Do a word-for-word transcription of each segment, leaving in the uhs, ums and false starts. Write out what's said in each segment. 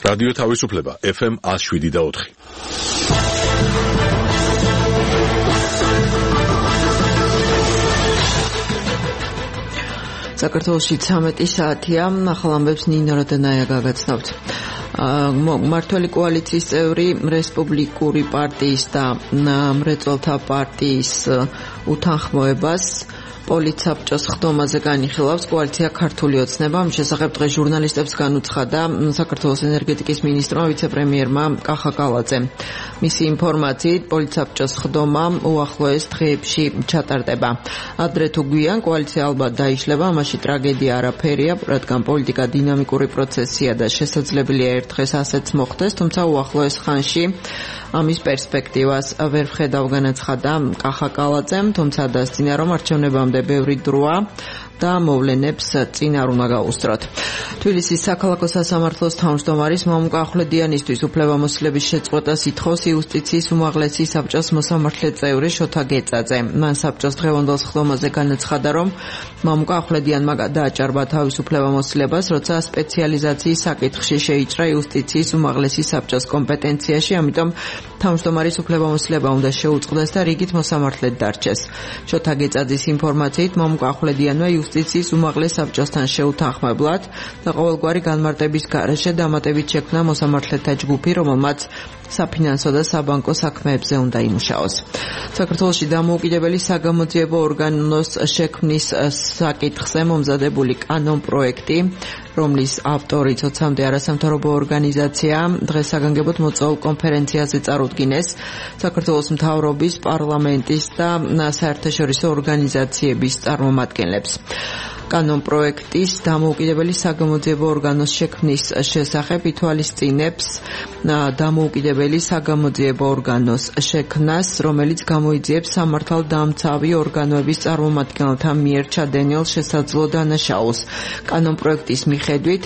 რადიო თავისუფლება ეფ ემ one oh seven და four. საქართველოში ცამეტი საათია, ახალ ამბებს ნინო როდენაია გაგაცნობთ. მმართველი კოალიციის წევრი რესპუბლიკური პარტიის და მრეწველთა პარტიის უთანხმოებას პოლიცსაბჭოს ხდომაზე განიხილავს კოალიცია ქართული ოცნება. ამ შესახებ დღეს ჟურნალისტებს განუცხადა საქართველოს ენერგეტიკის მინისტრმა ვიცე-პრემიერმა კახა კალაძემ. მისი ინფორმაციით პოლიცსაბჭოს ხდომა უახლოეს დღეებში ჩატარდება. ადრე თუ გვიან კოალიცია ალბათ დაიშლება, ამაში ტრაგედია არაფერია, რადგან პოლიტიკა დინამიკური პროცესია და შესაძლებელია ერთ დღეს ასეც მოხდეს, თუმცა უახლოეს ხანში ამის პერსპექტივას ვერ ვხედავ, განაცხადა კახა კალაძემ, თუმცა დასძინა, რომ არჩევნებამდე ბევრი დროა და მოვლენებს წინ არ უნდა გაუსწროთ. თბილისის საქალაქო სასამართლოს თავმჯდომარის მამუკა ახვლედიანისთვის უფლებამოსილების შეწყვეტას ითხოვს იუსტიციის უმაღლესი საბჭოს მოსამართლე წევრი შოთა გეწაძე. მან საბჭოს დღევანდელ ხდომაზე განაცხადა, რომ მამუკა ახვლედიანმა დააჭარბა თავის უფლებამოსილებას, როცა სპეციალიზაციის საკითხში შეიჭრა იუსტიციის უმაღლესი საბჭოს კომპეტენციაში, ამიტომ თავმჯდომარის უფლებამოსილება უნდა შეუწყდეს და რიგით მოსამართლედ დარჩეს. შოთა გეწაძის ინფორმაციით მამუკა ახვლედიანმა იუსტიციის უმაღლეს საბჭოსთან შეუთანხმებლად და ყოველგვარი განმარტების გარეშე დამატებით შექმნა მოსამართლეთა ჯგუფი, რომელმაც საფინანსო და საბანკო საქმეებზე უნდა იმუშაოს. საქართველოში დამოუკიდებელი საგამოძიებო ორგანოს შექმნის საკითხზე მომზადებული კანონპროექტი, რომლის ავტორი ოცამდე არასამთავრობო ორგანიზაცია, დღეს საგანგებოდ მოწვეულ კონფერენციაზე წარუდგინეს საქართველოს მთავრობის, პარლამენტის და საერთაშორისო ორგანიზაციების წარმომადგენლებს. კანონპროექტის დამოუკიდებელი საგამოძიებო ორგანოს შექმნის შესახებ ითვალისწინებს დამოუკიდებელი საგამოძიებო ორგანოს შექმნას, რომელიც გამოიძიებს სამართალდამცავი ორგანოების წარმომადგენელთა მიერ ჩადენილ შესაძლო დანაშაულს. კანონპროექტის მიხედვით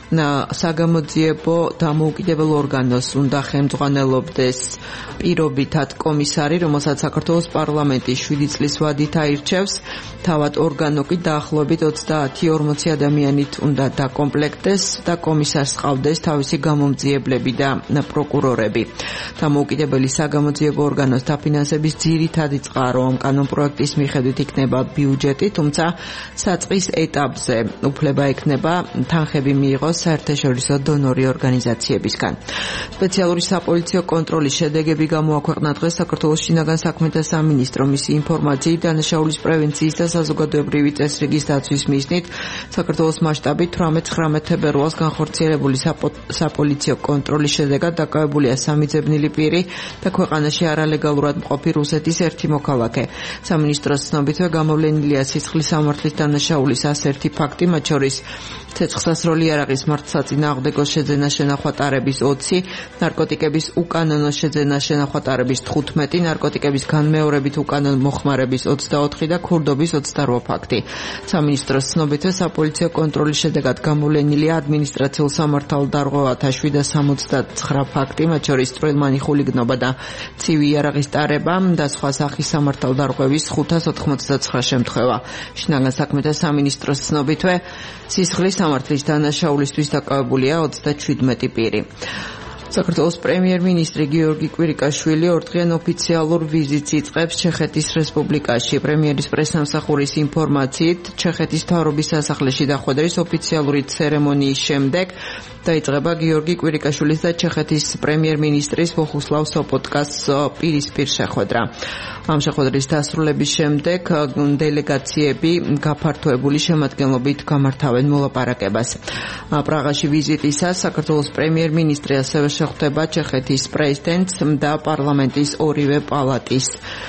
საგამოძიებო დამოუკიდებელ ორგანოს უნდა ხელმძღვანელობდეს პირობითად კომისარი, რომელსაც საქართველოს პარლამენტი შვიდი წლის ვადით აირჩევს. თავად ორგანო კი დაახლოებით ოცდაათი ორმოცი ადამიანით უნდა დაკომპლექტდეს და კომისარს ჰყავდეს თავისი გამომძიებლები და პროკურორები. დამოუკიდებელი საგამოძიებო ორგანოს დაფინანსების ძირითადი წყარო ამ კანონპროექტის მიხედვით იქნება ბიუჯეტი, თუმცა საწყის ეტაპზე უფლება ექნება თანხები მიიღოს საერთაშორისო დონორი ორგანიზაციებისგან. სპეციალური საპოლიციო კონტროლის შედეგები გამოაქვეყნა დღეს საქართველოს შინაგან საქმეთა სამინისტრო. მისი ინფორმაციით დანაშაულის პრევენციის და საზოგადოებრივი წესრიგის დაცვის მიზნით საქართველოს მასშტაბით თვრამეტ-ცხრამეტ თებერვალს განხორციელებული საპოლიციო კონტროლის შედეგად დაკავებულია სამი ძებნილი პირი და ქვეყანაში არალეგალურად მყოფი რუსეთის ერთი მოქალაქე. სამინისტროს ცნობითვე გამოვლენილია სისხლის სამართლის დანაშაულის ასი ფაქტი, მათ შორის ცეცხლსასროლი იარაღის მართლსაწინააღმდეგო შეძენა შენახვატარების ოცი, ნარკოტიკების უკანონო შეძენა შენახვატარების თხუთმეტი, ნარკოტიკების განმეორებით უკანონო მოხმარების ოცდაოთხი და ქურდობის ოცდარვა ფაქტი. სამინისტროს ცნობითვე საპოლიციო კონტროლის შედეგად გამოვლენილია ადმინისტრაციულ სამართალდარღვევათა შვიდას სამოცდაცხრა ფაქტი, მათ შორის წვრილმანი ხულიგნობა და ცივი იარაღის ტარება და სხვა სახის სამართალდარღვევის ხუთას ოთხმოცდაცხრა შემთხვევა. შინაგან საქმეთა სამინისტროს ცნობითვე სისხლის სამართლის დანაშაულისთვის დაკავებულია ოცდაშვიდმეტი პირი. საქართველოს პრემიერ-მინისტრი გიორგი კვირიკაშვილი ორდღიან ოფიციალურ ვიზიტს იწყებს ჩეხეთის რესპუბლიკაში. პრემიერის პრესსამსახურის ინფორმაციით, ჩეხეთის მთავრობის სასახლეში დახვედრის ოფიციალური ცერემონიის შემდეგ დაიწყება გიორგი კვირიკაშვილის და ჩეხეთის პრემიერ-მინისტრის ვოხუსლავ სოპოტკას პირისპირ შეხვედრა. ამ შეხვედრის დასრულების შემდეგ დელეგაციები გაფართოებული შემადგენლობით გამართავენ მოლაპარაკებას. პრაღაში ვიზიტისას საქართველოს პრემიერ-მინისტრი ასევე შეხვდება ჩეხეთის პრეზიდენტს და პარლამენტის ორივე პალატის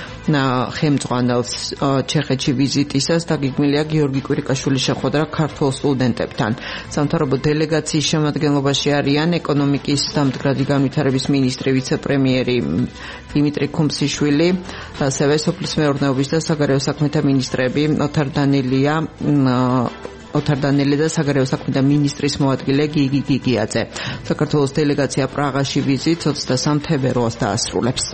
ხელმძღვანელს. ჩეხეთში ვიზიტისას დაგეგმილია გიორგი კვირიკაშვილის შეხვედრა ქართველ სტუდენტებთან. სამთავრობო დელეგაციის შემადგენლობაში არიან ეკონომიკის და მდგრადი განვითარების მინისტრი, ვიცე-პრემიერი დიმიტრი ქუმსიშვილი, ასევე სოფლის მეურნეობის და საგარეო საქმეთა მინისტრები ოთარ დანელია ოთარ დანელი და საგარეო საქმეთა მინისტრის მოადგილე გიგი გიგიაძე. საქართველოს დელეგაცია პრაღაში ვიზიტს ოცდასამ თებერვალს დაასრულებს.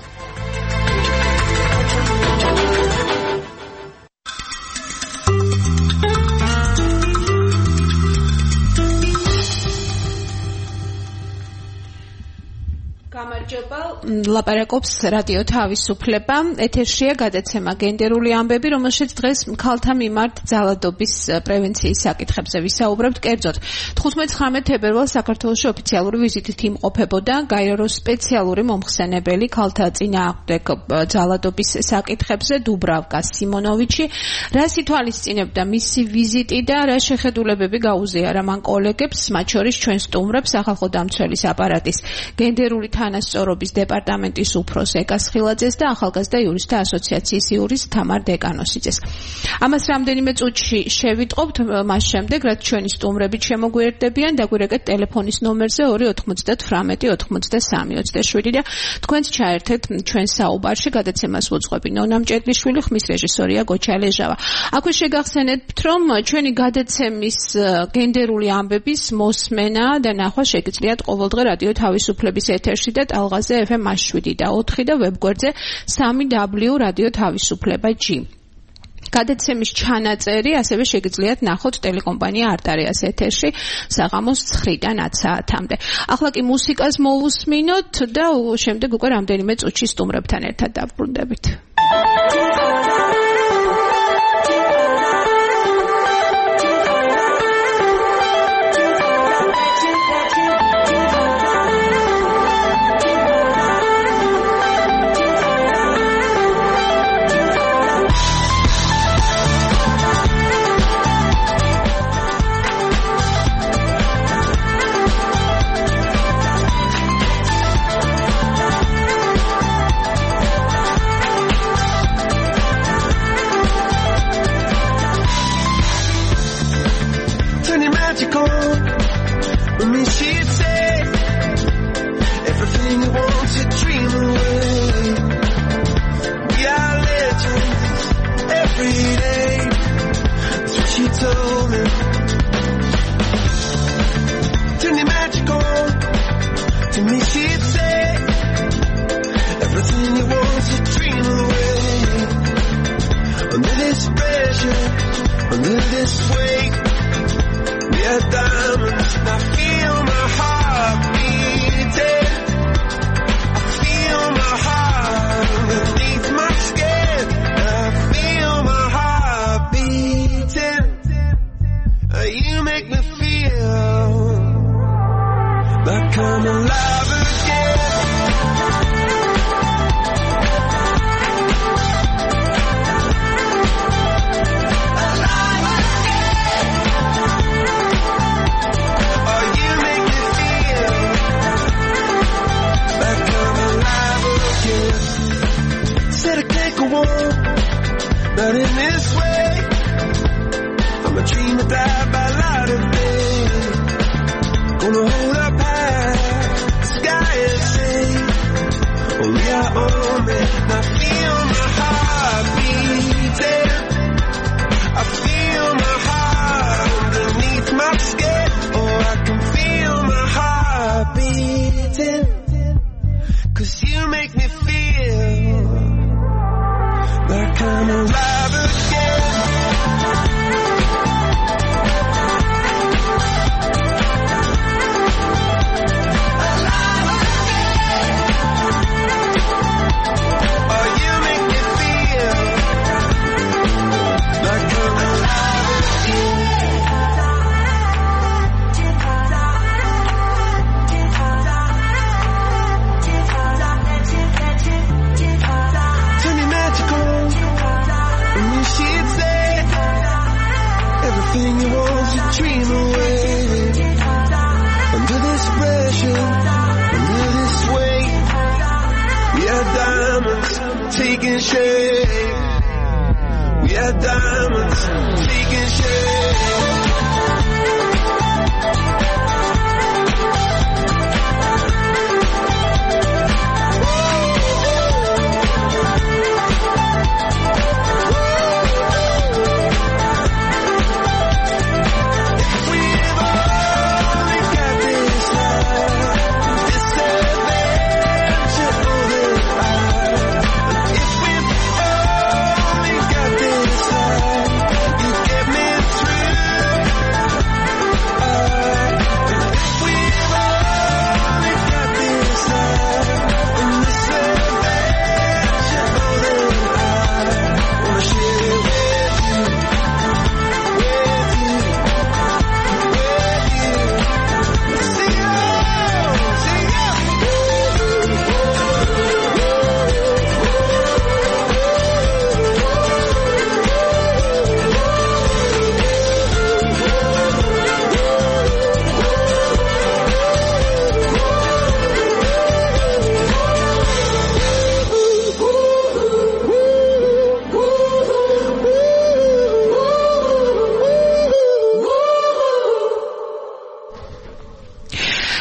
ლაპარაკობს რადიო თავისუფლება. ეთერშია გადაცემა გენდერული ამბები, რომელშიც დღეს ქალთა მიმართ ძალადობის პრევენციის საკითხებზე ვისაუბრებთ. კერძოდ, თხუთმეტ-ცხრამეტ თებერვალს საქართველოში ოფიციალური ვიზიტით იმყოფებოდა გაეროს სპეციალური მომხსენებელი ქალთა წინააღმდეგ ძალადობის საკითხებზე დუბრავკა სიმონოვიჩი. რას ითვალისწინებდა მისი ვიზიტი და რა შეხედულებები გაუზიარა მან კოლეგებს, მათ შორის ჩვენ სტუმრებს, სახალხო დამცველის აპარატის გენდერული თანასწორობის დეპარტამენტის უფროს ეკას ხილაძეს და ახალგაზრდა იურისტთა ასოციაციის იურის თამარ დეკანოსიძეს. ამას რამდენიმე წუთში შევიტყობთ, მას შემდეგ, რაც ჩვენი სტუმრები შემოგვიერთდებიან, დაგვირეკეთ ტელეფონის ნომერზე ორი ოთხმოცდათვრამეტი ოთხმოცდასამი ოცდაშვიდი და თქვენც ჩაერთეთ ჩვენ საუბარში. გადაცემას უძღვები ნონა მჭედლიშვილი, ხმის რეჟისორია გოჩა ლეჟავა. აქვე შეგახსენებთ, რომ ჩვენი გადაცემის გენდერული ამბების მოსმენა და ნახვა შეგიძლიათ ყოველდღე რადიო თავისუფლების ეთერში და ტალღაზე ეფ ემ შვიდი და ოთხი და ვებგვერდზე სამი დაბლიუ რადიო თავისუფლება ჯი. გადაცემის ჩანაწერი ასევე შეგიძლიათ ნახოთ ტელეკომპანია არტარიას ეთერში საღამოს ცხრიდან ათ საათამდე. ახლა კი მუსიკას მოვუსმინოთ და შემდეგ უკვე რამდენიმე წუთში სტუმრებთან ერთად დავბრუნდებით. True.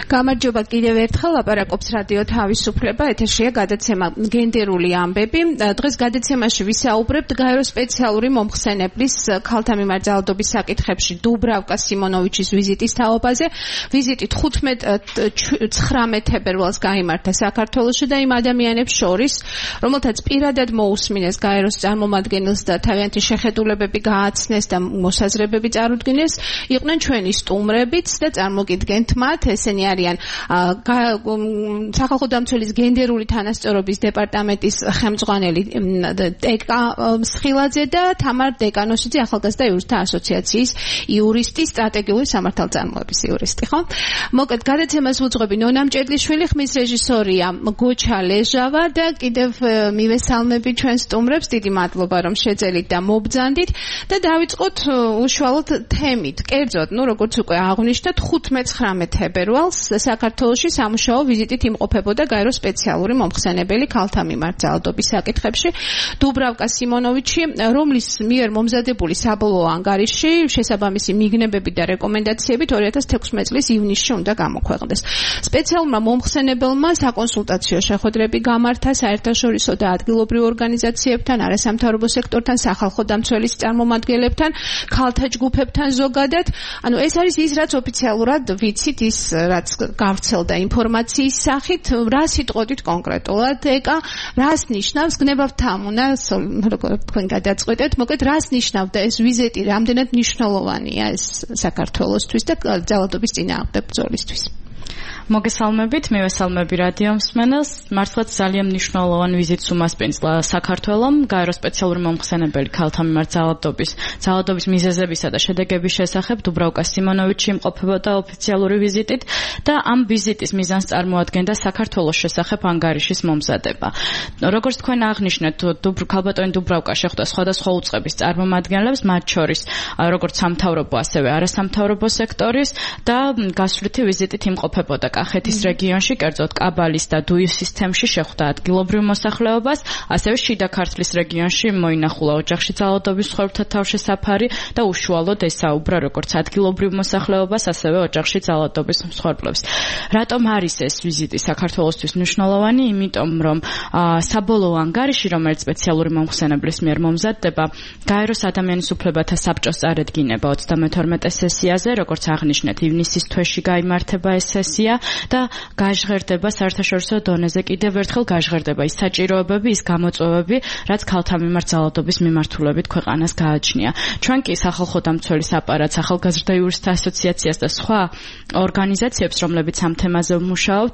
გამარჯობა კიდევ ერთხელ ლაპარაკობს რადიო თავისუფლება, ეთერშია გადაცემა გენდერული ამბები. დღეს გადაცემაში ვისაუბრებთ გაერო სპეციალური მომხსენებლის ქალთა მიმართ ძალადობის საკითხებში დუბრავკა სიმონოვიჩის ვიზიტის თაობაზე. ვიზიტი თხუთმეტ-ცხრამეტ თებერვალს გაიმართა საქართველოში და იმ ადამიანებს შორის, რომელთაც პირადად მოусმინეს გაეროს წარმომადგენელს და თავიანთი შეხედულებები გააცნეს და მოსაზრებები წარუდგინეს, იყვნენ ჩვენი სტუმრებიც და წარმოგიდგენთ მათ. ესენი არიან სახალხო დამცველის გენდერული თანასწორობის დეპარტამენტის ხელმძღვანელი ტეკა მსხილაძე და თამარ დეკანოშიძე, ახალგაზრდა იურისტთა ასოციაციის იურისტი, სტრატეგიული სამართალწარმოების იურისტი, ხო? მოკლედ გადაცემას უძღვები ნონა მჭედლიშვილი, ხმის რეჟისორია გოჩა ლეჟავა და კიდევ მივესალმები ჩვენ სტუმრებს, დიდი მადლობა რომ შეძელით და მობრძანდით და დავიწყოთ უშუალოდ თემით. კერძოდ, ну როგორც უკვე აღვნიშნეთ, თხუთმეტ-ცხრამეტ თებერვალს საქართველოში სამუშაო ვიზიტით იმყოფებოდა გაერო სპეციალური მომხსენებელი ქალთა მიმართ ძალადობის საკითხებში დუბრავკა სიმონოვიჩი, რომლის მიერ მომზადებული საბოლოო ანგარიში შესაბამისი მიგნებები და რეკომენდაციებით ორი ათას თექვსმეტ წლის ივნისში უნდა გამოქვეყნდეს. სპეციალურმა მომხსენებელმა საკონსულტაციო შეხვედრები გამართა საერთაშორისო და ადგილობრივ ორგანიზაციებთან, არასამთავრობო სექტორთან, სახალხო დამცველის წარმომადგენლებთან, ქალთა ჯგუფებთან ზოგადად. ანუ ეს არის ის, რაც ოფიციალურად ვიცით, ის რაც გავრცელდა ინფორმაციის სახით, რა სიტყვით კონკრეტულად ეკა, რას ნიშნავს, გნებავთ თამუნა, როგორ თქვენ გადაწყვეტეთ, მოკლედ რას ნიშნავდა ეს ვიზიტი, რამდენად მნიშვნელოვანია ეს საქართველოსთვის და ძალადობის წინააღმდეგ ბრძოლისთვის. მოგესალმებით, მივესალმები რადიო მსმენელს. მართლაც ძალიან მნიშვნელოვანი ვიზიტს უმასპინძლა საქართველომ გაერო სპეციალური მომხსენებელი ქალთა მიმართ ძალადობის, ძალადობის მიზეზებისა და შედეგების შესახებ დუბრავკა სიმონოვიჩი იმყოფებოდა ოფიციალური ვიზიტით და ამ ვიზიტის მიზანს წარმოადგენდა საქართველოს შესახებ ანგარიშის მომზადება. როგორც თქვენ აღნიშნეთ, ქალბატონი დუბრავკა შეხვდა სხვადასხვა უწყების წარმომადგენლებს, მათ შორის როგორც სამთავრობო, ასევე არასამთავრობო სექტორის და გასვლითი ვიზიტით იმყოფებოდა კახეთის რეგიონში, კერძოდ კაბალის და დუის სისტემში შეხვდა ადგილობრივ მოსახლეობას, ასევე შიდა ქართლის რეგიონში მოინახულა ოჯახში ძალადობის მსხვერპლთა თავშესაფარი და უშუალოდ ესაუბრა როგორც ადგილობრივ მოსახლეობას, ასევე ოჯახში ძალადობის მსხვერპლებს. რატომ არის ეს ვიზიტი საქართველოსთვის მნიშვნელოვანი? იმიტომ, რომ საბოლოო ანგარიში, რომელიც სპეციალური მომხსენებლის მიერ მომზადდება, გაეროს ადამიანის უფლებათა საბჭოს წარედგინება ოცდამეთორმეტე სესიაზე, როგორც აღნიშნეთ, ივნისის თვეში გაიმართება ეს სესია და გაჟღერდება საერთაშორისო დონეზე კიდევ ერთხელ გაჟღერდება ის საჭიროებები, ის გამოწვევები, რაც ქალთა მიმართ ძალადობის მიმართულებით ქვეყანას გააჩნია. ჩვენ კი სახალხო დამცველის აპარატს, ახალგაზრდა იურისტთა ასოციაციას და სხვა ორგანიზაციებს, რომლებიც ამ თემაზე ვმუშაობთ,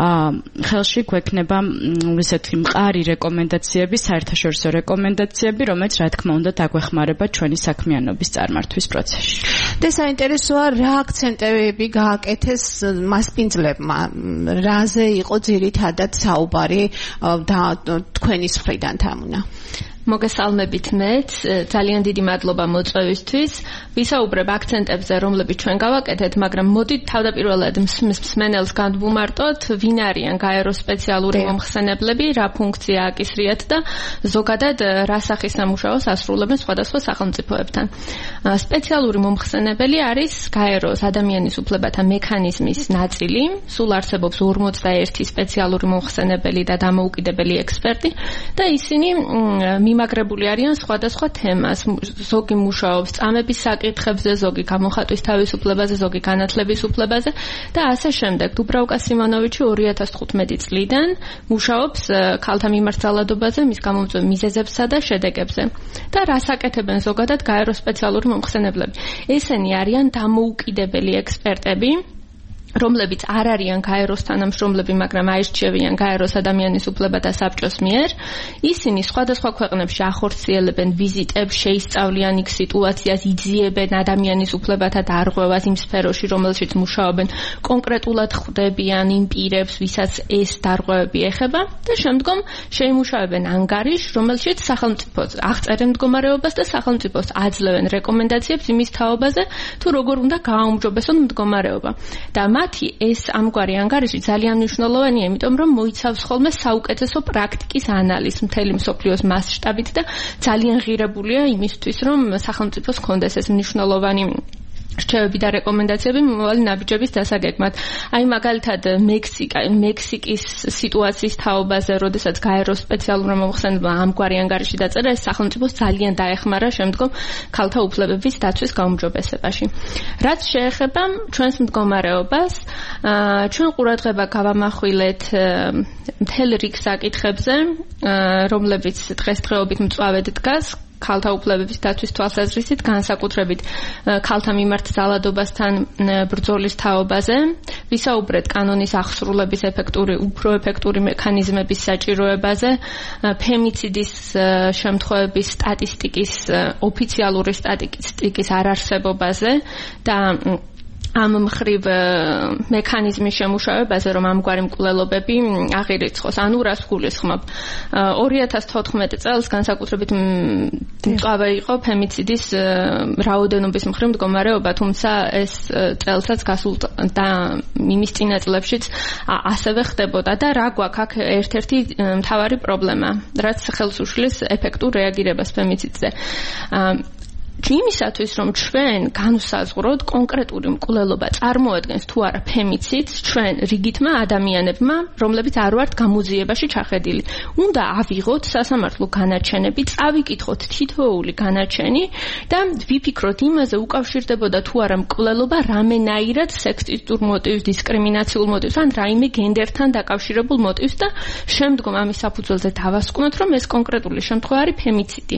ხელში გვექნება ისეთი მყარი რეკომენდაციები, საერთაშორისო რეკომენდაციები, რომელიც რა თქმა უნდა დაგვეხმარება ჩვენი საქმიანობის წარმართვის პროცესში. და საინტერესოა, რა აქცენტები გააკეთეს მასპინძლებმა, რაზე იყო ძირითადად საუბარი და თქვენი მხრიდან თამუნა. მოგესალმებით მეც, ძალიან დიდი მადლობა მოწვევისთვის. ვისაუბრებ აქცენტებზე, რომლებიც ჩვენ გავაკეთეთ, მაგრამ მოდით თავდაპირველად მსმენელს განვუმარტოთ, ვინ არიან გაეროს სპეციალური მომხსენებლები, რა ფუნქცია აკისრიათ და ზოგადად რა სახის სამუშაოს ასრულებენ სხვადასხვა სახელმწიფოებთან. სპეციალური მომხსენებელი არის გაეროს ადამიანის უფლებათა მექანიზმის ნაწილი, სულ არსებობს ორმოცდაერთი სპეციალური მომხსენებელი და დამოუკიდებელი ექსპერტი და ისინი მიმაგრებული არიან სხვადასხვა თემას, ზოგი მუშაობს წამების საკითხებზე, ზოგი გამოხატვის თავისუფლებაზე, ზოგი განათლების უფლებაზე და ასე შემდეგ. დუბრავკა სიმონოვიჩი ორი ათას თხუთმეტი წლიდან მუშაობს ქალთა მიმართ ძალადობაზე, მის გამომწვევ მიზეზებსა და შედეგებზე. და რას აკეთებენ ზოგადად გაეროს სპეციალური მომხსენებლები? ესენი არიან დამოუკიდებელი ექსპერტები, რომლებიც არ არიან გაეროს თანამშრომლები, მაგრამ აირჩევიან გაეროს ადამიანის უფლებათა საბჭოს მიერ. ისინი სხვადასხვა ქვეყნებში ახორციელებენ ვიზიტებს, შეისწავლიან იქ სიტუაციას, იძიებენ ადამიანის უფლებათა დარღვევას იმ სფეროში, რომელშიც მუშაობენ, კონკრეტულად ხვდებიან იმ პირებს, ვისაც ეს დარღვევები ეხება და შემდგომ შეიმუშავებენ ანგარიშს, რომელშიც სახელმწიფოს აღწერენ მდგომარეობას და სახელმწიფოს აძლევენ რეკომენდაციებს იმის თაობაზე, თუ როგორ უნდა გააუმჯობესონ მდგომარეობა. და მათი ეს ამგვარი ანგარიში ძალიან მნიშვნელოვანია, იმიტომ რომ მოიცავს ხოლმე საუკეთესო პრაქტიკის ანალიზს მთელი მსოფლიოს მასშტაბით და ძალიან ღირებულია იმისთვის, რომ სახელმწიფოს კონდეს ეს მნიშვნელოვანი რჩევები და რეკომენდაციები მომავალი ნაბიჯების დასაგეგმად. აი მაგალითად მექსიკა, მექსიკის სიტუაციის თაობაზე, როდესაც გაერო სპეციალურმა მომხსენებელმა ამგვარი ანგარიში დაწერა, ეს სახელმწიფოს ძალიან დაეხმარა შემდგომ ქალთა უფლებების დაცვის გაუმჯობესებაში. რაც შეეხება ჩვენს მდგომარეობას, ჩვენ ყურადღება გავამახვილეთ მთელ რიგ საკითხებზე, რომლებიც დღესდღეობით მწვავედ დგას ქალთა უფლებების დაცვის თვალსაზრისით, განსაკუთრებით ქალთა მიმართ ძალადობასთან ბრძოლის თაობაზე, ვისაუბრეთ კანონის ახსრულების ეფექტური, უფრო ეფექტური მექანიზმების საჭიროებაზე, ფემიციდის შემთხვევების სტატისტიკის, ოფიციალური სტატისტიკის არარსებობაზე და ამ მხრივ მექანიზმის შემუშავებაზე, რომ ამგვარი მკვლელობები აღირიცხოს, ანუ რას გულისხმობ. ორი ათას თოთხმეტი წელს განსაკუთრებით მწვავე იყო ფემიციდის რაოდენობის მხრივ მდგომარეობა, თუმცა ეს წელსაც გასულ და იმის წინა წლებშიც ასევე ხდებოდა და რა გვაქვს აქ ერთ-ერთი მთავარი პრობლემა, რაც ხელს უშლის ეფექტურ რეაგირებას ფემიციდზე. იმისათვის, რომ ჩვენ განვსაზღვროთ კონკრეტული მკვლელობა წარმოადგენს თუ არა ფემიციდს, ჩვენ რიგითმა ადამიანებმა, რომლებიც არ ვართ გამოძიებაში ჩახედილი, უნდა ავიღოთ სასამართლო განაჩენები, წავიკითხოთ თითოეული განაჩენი და ვიფიქროთ იმაზე, უკავშირდებოდა თუ არა მკვლელობა რამენაირად სექსისტურ მოტივს, დისკრიმინაციულ მოტივს, ან რაიმე გენდერთან დაკავშირებულ მოტივს და შემდგომ ამის საფუძველზე დავასკვნოთ, რომ ეს კონკრეტული შემთხვევა არის ფემიციდი.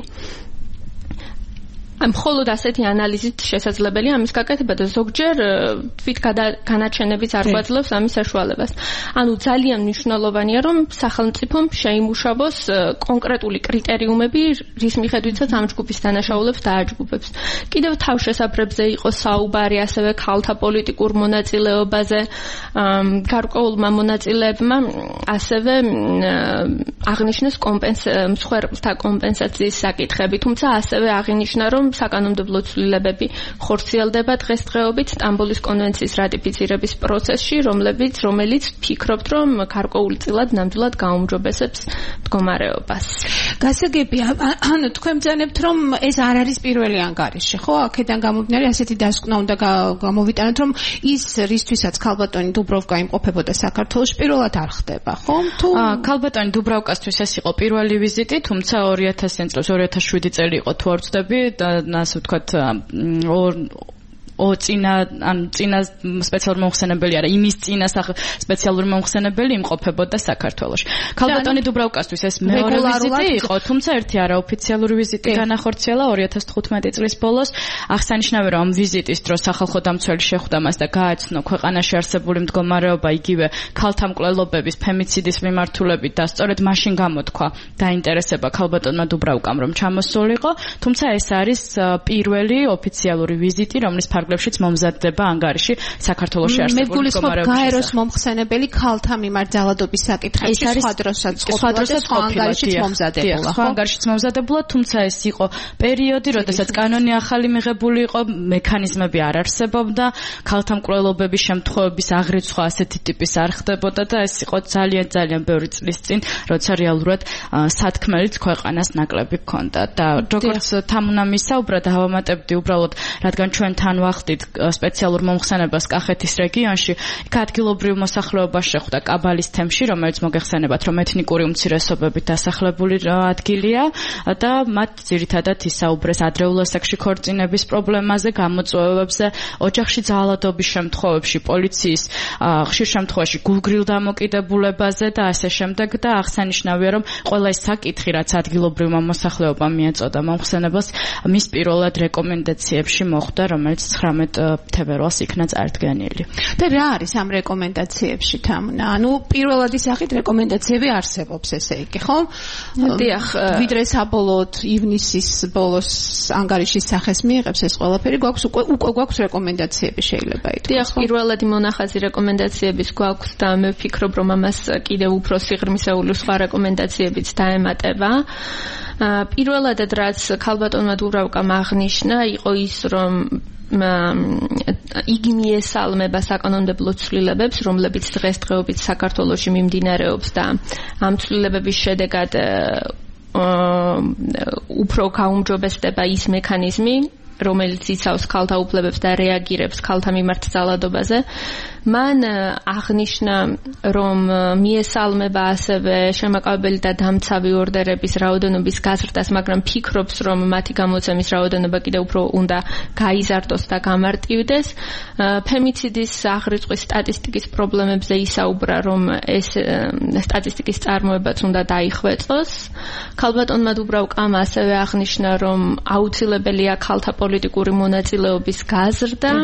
მხოლოდ ასეთი ანალიზით შესაძლებელია ამის გაკეთება და ზოგჯერ თვით განაჩენებიც არ გვაძლევს ამის საშუალებას. ანუ ძალიან მნიშვნელოვანია, რომ სახელმწიფომ შეიმუშავოს კონკრეტული კრიტერიუმები, რის მიხედვითაც ამ ჯგუფის დანაშაულებს დააჯგუფებს. კიდევ თავშესაფრებზე იყო საუბარი ასევე ქალთა პოლიტიკურ მონაწილეობაზე, გარკვეულმა მონაწილეებმა ასევე აღნიშნეს მსხვერპლთა კომპენსაციის საკითხები, თუმცა ასევე აღინიშნა, რომ საკანონმდებლო ცვლილებები ხორციელდება დღესდღეობით სტამბოლის კონვენციის რატიფიცირების პროცესში, რომლებიც რომელიც ფიქრობთ, რომ გარკვეულწილად ნამდვილად გაუმჯობესებს მდგომარეობას. გასაგებია, ანუ თქვენ ბრძანებთ, რომ ეს არ არის პირველი ანგარიში, ხო? აქედან გამომდინარე ასეთი დასკვნა უნდა გამოვიტანოთ, რომ ის რისთვისაც ქალბატონი დუბროვკა იმყოფებოდა საქართველოში, პირველად არ ხდება, ხო? თუ ქალბატონი დუბროვკასთვის ეს იყო პირველი ვიზიტი, თუმცა ორი ათასი წელს ორი ათას შვიდი წელი იყო თუ არ ვცდები და ასე ვთქვათ ო წინა ან წინა სპეციალური მომხსენებელი არა, იმის წინა სპეციალური მომხსენებელი იმყოფებოდა საქართველოში. ქალბატონი დუბროვკასთვის ეს მეორე ვიზიტი იყო, თუმცა ერთი არაოფიციალური ვიზიტი განახორციელა ორი ათას თხუთმეტი წლის ბოლოს. აღსანიშნავია, რომ ამ ვიზიტის დროს სახალხო დამცველი შეხვდა მას და გააცნო ქვეყანაში არსებული მდგომარეობა, იგივე ქალთა მკვლელობების, ფემიციდის მიმართულებით და სწორედ მაშინ გამოთქვა დაინტერესება ქალბატონმა დუბროვკამ, რომ ჩამოსულიყო, თუმცა ეს არის პირველი ოფიციალური ვიზიტი, რომლის ფარგლებშიც მომზადდება ანგარიში საქართველოში არსებული მდგომარეობის. გაეროს მომხსენებელი ქალთა მიმართ ძალადობის საკითხებში სხვა დროსაც ყოფილა და სხვა ანგარიშიც მომზადებულა. სხვა ანგარიშიც მომზადებულა, თუმცა ეს იყო პერიოდი, როდესაც კანონი ახალი მიღებული იყო, მექანიზმები არ არსებობდა, ქალთა მკვლელობების შემთხვევების აღრიცხვა ასეთი ტიპის არ ხდებოდა და ეს იყო ძალიან ძალიან ბევრი წლის წინ, როცა რეალურად სათქმელიც ქვეყანას ნაკლები ჰქონდა და როგორც თან უნდა მისაუბრა და ავამატებდი უბრალოდ, რადგან ჩვენ თან ვახდით სპეციალურ მომხსენებას კახეთის რეგიონში, იქ ადგილობრივ მოსახლეობას შეხვდა კაბალის თემში, რომელიც მოგეხსენებათ, რომ ეთნიკური უმცირესობებით დასახლებული ადგილია და მათ ძირითადად ისაუბრეს ადრეულ ასაკში ქორწინების პრობლემაზე, გამოწვევებზე, ოჯახში ძალადობის შემთხვევებში, პოლიციის ხშირ შემთხვევაში გულგრილ დამოკიდებულებაზე და ასე შემდეგ და აღსანიშნავია, რომ ყველა ეს საკითხი, რაც ადგილობრივმა მოსახლეობამ მიეწოდა მომხსენებას, მის პირველად რეკომენდაციებში მოხვდა, რომელიც ცხრამეტ თებერვალს იქნა წარდგენილი. და რა არის ამ რეკომენდაციებში თამუნა? ანუ პირველადი სახით რეკომენდაციები არსებობს, ესე იგი, ხო? დიახ, ვიდრე საბოლოოდ ივნისის ბოლოს ანგარიშის სახეს მიიღებს ეს ყველაფერი, გვაქვს უკვე უკვე გვაქვს რეკომენდაციები შეიძლება ითქვას. დიახ, პირველადი მონახაზი რეკომენდაციების გვაქვს და მე ვფიქრობ, რომ ამას კიდევ უფრო სიღრმისეული სხვა რეკომენდაციებიც დაემატება. პირველადად რაც ქალბატონმა დუბროვკამ აღნიშნა, იყო ის, რომ იგი მიესალმება საკანონმდებლო ცვლილებებს, რომლებიც დღესდღეობით საქართველოში მიმდინარეობს და ამ ცვლილებების შედეგად უფრო გაუმჯობესდება ის მექანიზმი, რომელიც იცავს ქალთა უფლებებს და რეაგირებს ქალთა მიმართ ძალადობაზე. მან აღნიშნა, რომ მიესალმება ასევე შემაკავებელი და დამცავი ორდერების რაოდენობის გაზრდას, მაგრამ ფიქრობს, რომ მათი გამოცემის რაოდენობა კიდევ უფრო უნდა გაიზარდოს და გამარტივდეს. ფემიციდის აღრიცხვის სტატისტიკის პრობლემებზე ისაუბრა, რომ ეს სტატისტიკის წარმოებაც უნდა დაიხვეწოს. ქალბატონმა დუბრაუკამ ასევე აღნიშნა, რომ აუცილებელია ქალთა პოლიტიკური მონაწილეობის გაზრდა,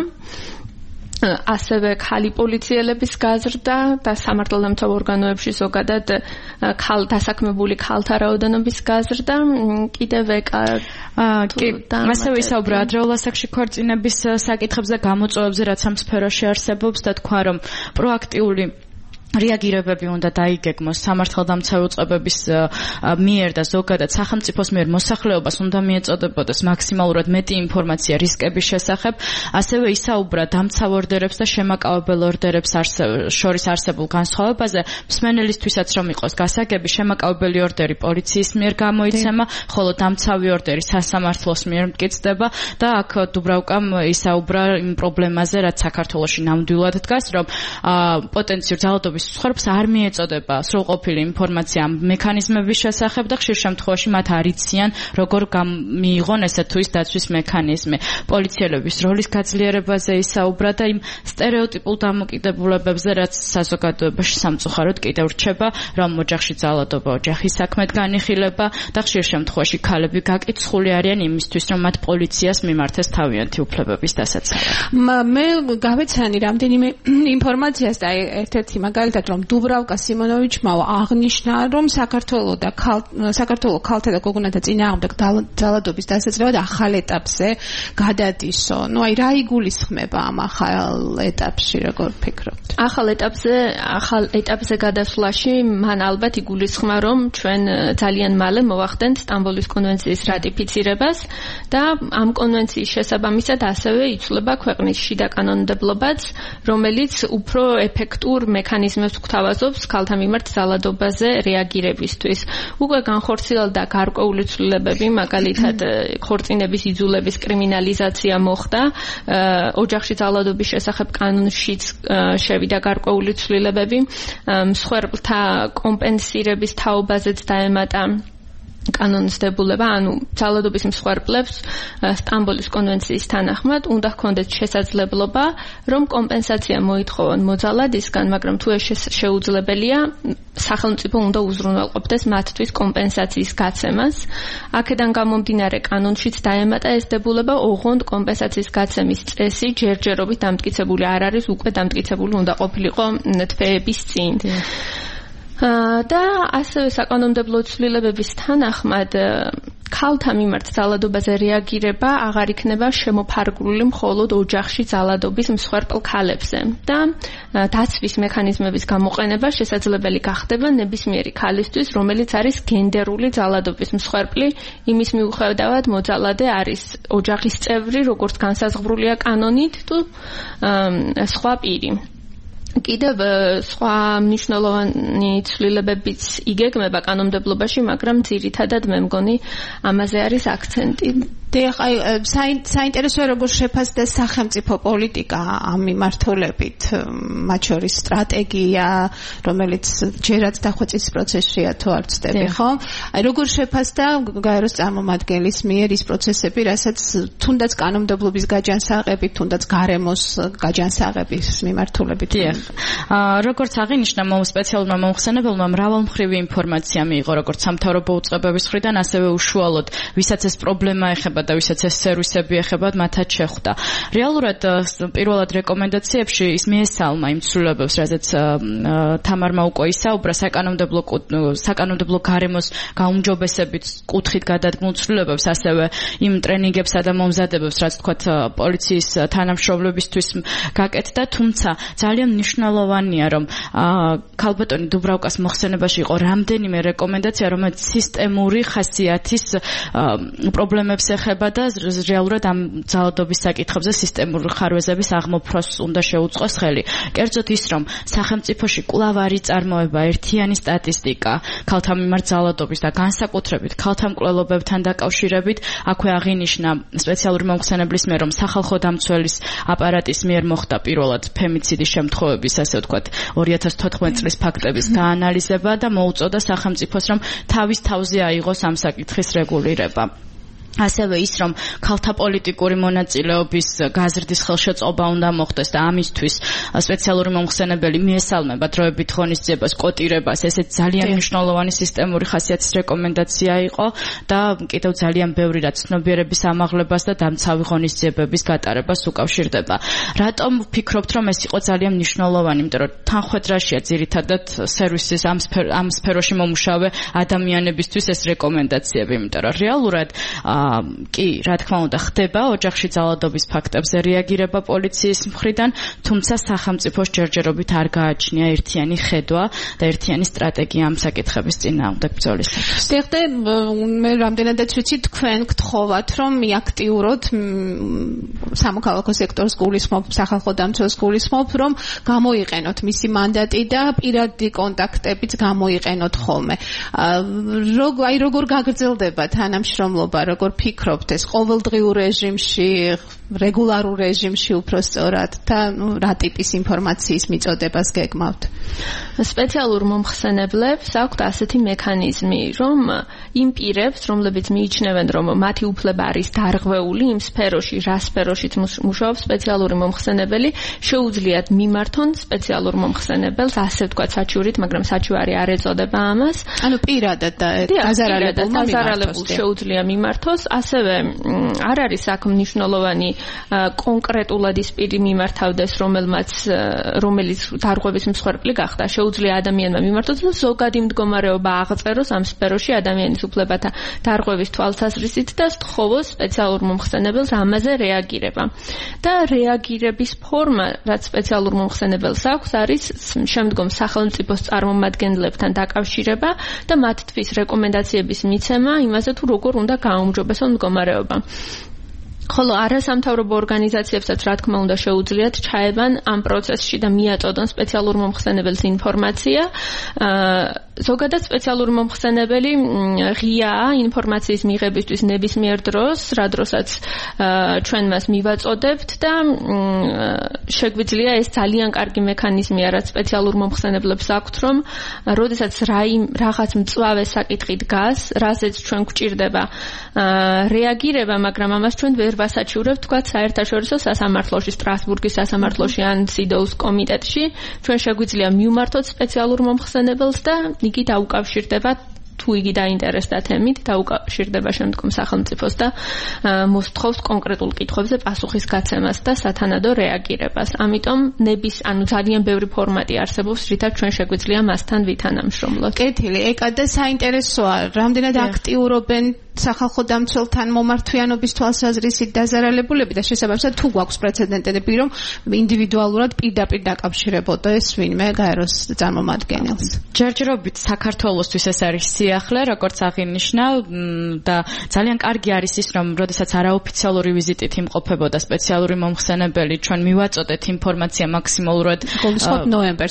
ასევე ქალი პოლიციელების გაზრდა და სამართალდამცავ ორგანოებში ზოგადად ქალ დასაქმებული ქალთა რაოდენობის გაზრდა. კიდევ ეკა კი, ასევე ისაუბრა ადრეულ ასაკში ქორწინების საკითხებზე, გამოწვევებზე, რაც ამ სფეროში არსებობს და თქვა, რომ პროაქტიული რეაგირებები უნდა დაიგეგმოს სამართალდამცავი უწყებების მიერ და ზოგადად სახელმწიფოს მიერ მოსახლეობას უნდა მიეწოდებოდეს მაქსიმალურად მეტი ინფორმაცია რისკების შესახებ. ასევე ისაუბრა დამცავ ორდერებს და შემაკავებელ ორდერებს შორის არსებულ განსხვავებაზე. მსმენელისთვისაც რომ იყოს გასაგები, შემაკავებელი ორდერი პოლიციის მიერ გამოიცემა, ხოლო დამცავი ორდერი სასამართლოს მიერ მტკიცდება და აქ დუბრაუკამ ისაუბრა იმ პრობლემაზე, რაც საქართველოში ნამდვილად დგას, რომ პოტენციურ ძალადობის მსხვერპლს არ მიეწოდება სრულყოფილი ინფორმაცია ამ მექანიზმების შესახებ და ხშირ შემთხვევაში მათ არ იციან, როგორ მიიღონ ესე თუ ის დაცვის მექანიზმი. პოლიციელების როლის გაძლიერებაზე ისაუბრა და იმ სტერეოტიპულ დამოკიდებულებებზე, რაც საზოგადოებაში სამწუხაროდ კიდევ რჩება, რომ ოჯახში ძალადობა ოჯახის საქმედ განიხილება და ხშირ შემთხვევაში ქალები გაკიცხული არიან იმისთვის, რომ მათ პოლიციას მიმართეს თავიანთი უფლებების დასაცავად. მე გავეცანი რამდენიმე ინფორმაციას და ერთ-ერთი მაგალითად რომ დუბრაუკა სიმონოვიჩმა აღნიშნა, რომ საქართველოს და საქართველოს ქალთა და გოგონათა წინააღმდეგ ძალადობის დასაძლევად ახალ ეტაპზე გადადისო. ნუ აი რა იგულისხმება ამ ახალ ეტაპში, როგორ ფიქრობთ? ახალ ეტაპზე, ახალ ეტაპზე გადასვლაში მან ალბათ იგულისხმა, რომ ჩვენ ძალიან მალე მოვახდენთ სტამბოლის კონვენციის რატიფიცირებას და ამ კონვენციის შესაბამისად ასევე იცვლება ქვეყნის შიდა კანონმდებლობაც, რომელიც უფრო ეფექტურ მექანიზმს გვთავაზობს ქალთა მიმართ ძალადობაზე რეაგირებისთვის. უკვე განხორციელდა გარკვეული ცვლილებები, მაგალითად ქორწინების იძულების კრიმინალიზაცია მოხდა, ოჯახში ძალადობის შესახებ კანონშიც შევიდა გარკვეული ცვლილებები, მსხვერპლთა კომპენსირების თაობაზეც დაემატა კანონის დებულება, ანუ ძალადობის მსხვერპლებს სტამბოლის კონვენციის თანახმად უნდა ჰქონდეთ შესაძლებლობა, რომ კომპენსაცია მოითხოვონ მოძალადისგან, მაგრამ თუ ეს შეუძლებელია, სახელმწიფო უნდა უზრუნველყოფდეს მათთვის კომპენსაციის გაცემას. აქედან გამომდინარე კანონშიც დაემატა ეს დებულება, ოღონდ კომპენსაციის გაცემის წესი ჯერჯერობით დამტკიცებული არ არის, უკვე დამტკიცებული უნდა ყოფილიყო თვეების წინ. და ასევე საკანონმდებლო ცვლილებების თანახმად ქალთა მიმართ ძალადობაზე რეაგირება აღარ იქნება შემოფარგლული მხოლოდ ოჯახში ძალადობის მსხვერპლ ქალებზე და დაცვის მექანიზმების გამოყენება შესაძლებელი გახდება ნებისმიერი ქალისთვის, რომელიც არის გენდერული ძალადობის მსხვერპლი, იმის მიუხედავად მოძალადე არის ოჯახის წევრი, როგორც განსაზღვრულია კანონით, თუ სხვა პირი. კიდევ სხვა მნიშვნელოვანი ცვლილებებიც იგეგმება კანონმდებლობაში, მაგრამ ძირითადად მე მგონი ამაზე არის აქცენტი. დიახ, აი საინტერესოა როგორ შეფასდა სახელმწიფო პოლიტიკა ამ მიმართულებით, მათ შორის სტრატეგია, რომელიც ჯერაც დახვეწის პროცესია თუ არ ვცდები, ხო? აი როგორ შეფასდა გაეროს წარმომადგენლის მიერ ის პროცესები, რასაც თუნდაც კანონმდებლობის გაჯანსაღებით, თუნდაც გარემოს გაჯანსაღების მიმართულებით. დიახ. აა როგორც აღინიშნა, მომ სპეციალურმა მომხსენებელმა მრავალმხრივი ინფორმაცია მიიღო, როგორც სამთავრობო უწყებების მხრიდან, ასევე უშუალოდ, ვისაც ეს პრობლემა ეხება და ვისაც ეს სერვისები ეხებათ, მათაც შეხვდა. რეალურად პირველად რეკომენდაციებში ის მიესალმა იმ ცვლილებებს, რაზეც თამარმა უკვე ისაუბრა, საკანონმდებლო საკანონმდებლო გარემოს გაუმჯობესებით კუთხით გადადგმულ ცვლილებებს, ასევე იმ ტრენინგებსა და მომზადებებს, რაც თქვათ პოლიციის თანამშრომლებისთვის გაკეთდა, თუმცა ძალიან მნიშვნელოვანია, რომ ქალბატონი დუბრაუკას მოხსენებაში იყო რამდენიმე რეკომენდაცია, რომელიც სისტემური ხასიათის პრობლემებს ეხება ეხება და რეალურად ამ ძალადობის საკითხებზე სისტემური ხარვეზების აღმოფროს უნდა შეუწყოს ხელი. კერძოდ ის, რომ სახელმწიფოში კვლავ არ იწარმოება ერთიანი სტატისტიკა ქალთა მიმართ ძალადობის და განსაკუთრებით ქალთა მკვლელობებთან დაკავშირებით, აქვე აღინიშნა სპეციალური მომხსენებლის მიერ, რომ სახალხო დამცველის აპარატის მიერ მოხდა პირველად ფემიციდის შემთხვევების, ასე ვთქვათ, ორი ათას თოთხმეტ წლის ფაქტების გაანალიზება და მოუწოდა სახელმწიფოს, რომ თავის თავზე აიღოს ამ საკითხის რეგულირება. ასევე ის, რომ ქალთა პოლიტიკური მონაწილეობის გაზრდის ხელშეწყობა უნდა მოხდეს და ამისთვის სპეციალური მომხსენებელი მიესალმება დროებით ღონისძიებას, კოტირებას, ესეც ძალიან მნიშვნელოვანი სისტემური ხასიათის რეკომენდაცია იყო და კიდევ ძალიან ბევრი რაც ცნობიერების ამაღლებას და დამცავი ღონისძიებების გატარებას უკავშირდება. რატომ ვფიქრობთ, რომ ეს იყო ძალიან მნიშვნელოვანი? იმიტომ რომ თანხმედრაშია ძირითადად სერვისის ამ ამ სფეროში მომუშავე ადამიანებისთვის ეს რეკომენდაციები, იმიტომ რომ რეალურად კი, რა თქმა უნდა, ხდება ოჯახში ძალადობის ფაქტებზე რეაგირება პოლიციის მხრიდან, თუმცა სახელმწიფოს ჯერჯერობით არ გააჩნია ერთიანი ხედვა და ერთიანი სტრატეგია ამ საკითხების წინააღმდეგ ბრძოლისათვის. დიახ, მე რამდენადაც ვიცი, თქვენ გთხოვათ, რომ მიაქტიუროთ სამოქალაქო სექტორს გულისხმობ, სახალხო დამცველს გულისხმობ, რომ გამოიყენოთ მისი მანდატი და პირადი კონტაქტებიც გამოიყენოთ ხოლმე. როგორ აი როგორ გაგრძელდება თანამშრომლობა, როგორ ფიქრობთ ეს ყოველდღიურ რეჟიმში, რეგულარულ რეჟიმში უფრო სწორად და რა ტიპის ინფორმაციის მიწოდებას გეგმავთ? სპეციალურ მომხსენებლებს აქვთ ასეთი მექანიზმი, რომ იმ პირებს, რომლებიც მიიჩნევენ, რომ მათი უფლება არის დარღვეული იმ სფეროში, რა სფეროშიც მუშაობს სპეციალური მომხსენებელი, შეუძლიათ მიმართონ სპეციალურ მომხსენებელს, ასე ვთქვათ, საჩივრით, მაგრამ საჩივარი არ ეწოდება ამას. ანუ პირადად და გაზარალებულმა გაზარალებულ შეუძლია მიმართოს, ასევე არ არის აქ მნიშვნელოვანი კონკრეტულად ის პირი მიმართავდეს, რომელმაც რომელიც დარღვევის მსხვერპლი გახდა. შეუძლია ადამიანმა მიმართოს და ზოგადი მდგომარეობა აღწეროს ამ სფეროში ადამიანის უფლებათა დარღვევის თვალსაზრისით და სთხოვოს სპეციალურ მომხსენებელს ამაზე რეაგირება. და რეაგირების ფორმა, რაც სპეციალურ მომხსენებელს აქვს, არის შემდგომ სახელმწიფოს წარმომადგენლებთან დაკავშირება და მათთვის რეკომენდაციების მიცემა იმაზე, თუ როგორ უნდა გააუმჯობესონ მდგომარეობა. ხოლო არასამთავრობო ორგანიზაციებსაც რა თქმა უნდა შეუძლიათ ჩაებან ამ პროცესში და მიაწოდონ სპეციალურ მომხსენებელს ინფორმაცია. ზოგადად სპეციალური მომხსენებელი ღიაა ინფორმაციის მიღებისთვის ნებისმიერ დროს, რა დროსაც ჩვენ მას მივაწოდებთ და შეგვიძლია ეს ძალიან კარგი მექანიზმია, რაც სპეციალურ მომხსენებლებს აქვთ, რომ როდესაც რაღაც მწვავე საკითხი დგას, რაზეც ჩვენ გვჭირდება რეაგირება, მაგრამ ამას ჩვენ ვერ ვასაჩივრებთ, თქვათ, საერთაშორისო სასამართლოში, სტრასბურგის სასამართლოში ან სიდოუს კომიტეტში, ჩვენ შეგვიძლია მივმართოთ სპეციალურ მომხსენებელს და იგი დაუკავშირდება თუ იგი დაინტერესდა თემით, დაუკავშირდება შემდგომ სახელმწიფოს და მოსთხოვს კონკრეტულ კითხვებზე პასუხის გაცემას და სათანადო რეაგირებას. ამიტომ ნების, ანუ ძალიან ბევრი ფორმატი არსებობს, რითაც ჩვენ შეგვიძლია მასთან ვითანამშრომლოთ. კეთილი, ეკა და საინტერესოა, რამდენად აქტიურობენ სახალხო დამცველთან მომართვიანობის თვალსაზრისით დაზარალებულები და შესაბამისად თუ გვაქვს პრეცედენტები, რომ ინდივიდუალურად პირდაპირ დაკავშირებოდა ეს ვინმე გაეროს წარმომადგენელს. ჯერჯერობით საქართველოსთვის ეს არის სიახლე, როგორც აღინიშნა და ძალიან კარგი არის ის, რომ როდესაც არაოფიციალური ვიზიტით იმყოფებოდა სპეციალური მომხსენებელი, ჩვენ მივაწოდეთ ინფორმაცია მაქსიმალურად გულისხმობ ნოემბერს,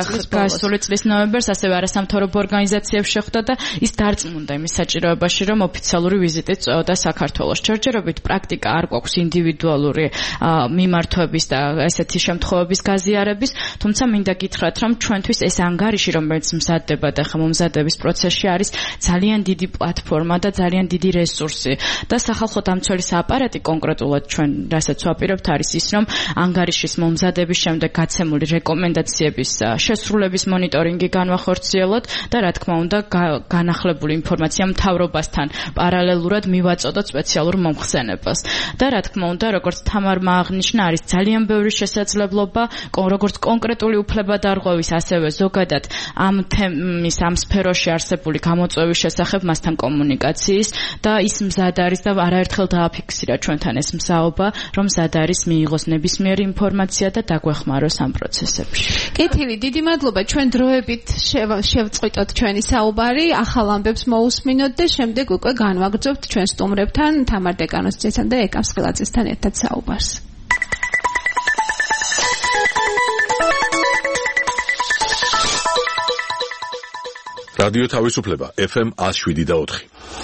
გასული წლის ნოემბერს, ასევე არასამთავრობო ორგანიზაციებს შეხვდა და ის დარწმუნდა იმის საჭიროებაში, რომ ოფიციალური ვიზიტით წვეოდა საქართველოს. ჯერჯერობით პრაქტიკა არ გვაქვს ინდივიდუალური მიმართვების და ესეთი შემთხვევების გაზიარების, თუმცა მინდა გითხრათ, რომ ჩვენთვის ეს ანგარიში, რომელიც მზადდება და მომზადების პროცესში არის ძალიან დიდი პლატფორმა და ძალიან დიდი რესურსი და სახალხო დამცველის აპარატი კონკრეტულად ჩვენ რასაც ვაპირებთ არის ის, რომ ანგარიშის მომზადების შემდეგ გაცემული რეკომენდაციების შესრულების მონიტორინგი განვახორციელოთ და რა თქმა უნდა განახლებული ინფორმაცია მთავრობასთან პარალელურად მივაწოდოთ სპეციალურ მომხსენებელს. და რა თქმა უნდა, როგორც თამარმა აღნიშნა, არის ძალიან ბევრი შესაძლებლობა, როგორც კონკრეტული უფლება დარღვევის, ასევე ზოგადად ამ თემის ამ სფეროში არსებული გამოწვევის შესახებ მასთან კომუნიკაციის და ის მზად არის და არაერთხელ დააფიქსირა ჩვენთან ეს მსაობა, რომ მზად არის მიიღოს ნებისმიერი ინფორმაცია და დაგვეხმაროს ამ პროცესებში. კეთილი, დიდი მადლობა. ჩვენ დროებით შევწყვიტოთ ჩვენი საუბარი, ახალ ამბებს მოусმინოთ და შემდეგ უკვე განვაგრძობთ ჩვენ სტუმრებთან, თამარ დეკანოზძესთან და ეკამ სხილაძესთან ერთად საუბარს. რადიო თავისუფლება ეფ ემ one oh seven და four.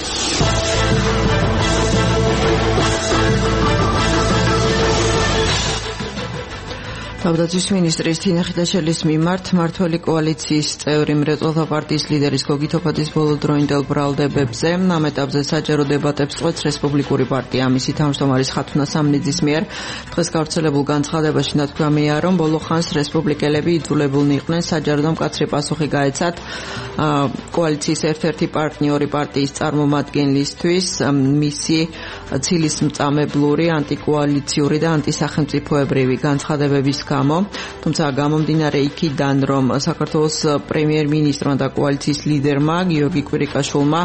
თავდაცვის მინისტრის თინა ხიდაშელის მიმართ მმართველი კოალიციის წევრი მრეწველთა პარტიის ლიდერის გოგი თოფაძის ბოლოდროინდელ ბრალდებებზე ამ ეტაპზე საჯარო დებატებს წყვეტს რესპუბლიკური პარტია. მისი თავმჯდომარის ხათუნა სამნიძის მიერ დღეს გავრცელებულ განცხადებაში ნათქვამია, რომ ბოლო ხანს რესპუბლიკელები იძულებულნი იყვნენ საჯარო და მკაცრი პასუხი გაეცათ კოალიციის ერთ-ერთი პარტნიორი პარტიის წარმომადგენლისთვის მისი ცილისმწამებლური, ანტიკოალიციური და ანტისახელმწიფოებრივი განცხადებების გამო, თუმცა გამომდინარე იქიდან, რომ საქართველოს პრემიერ-მინისტრმა და კოალიციის ლიდერმა გიორგი კვირიკაშვილმა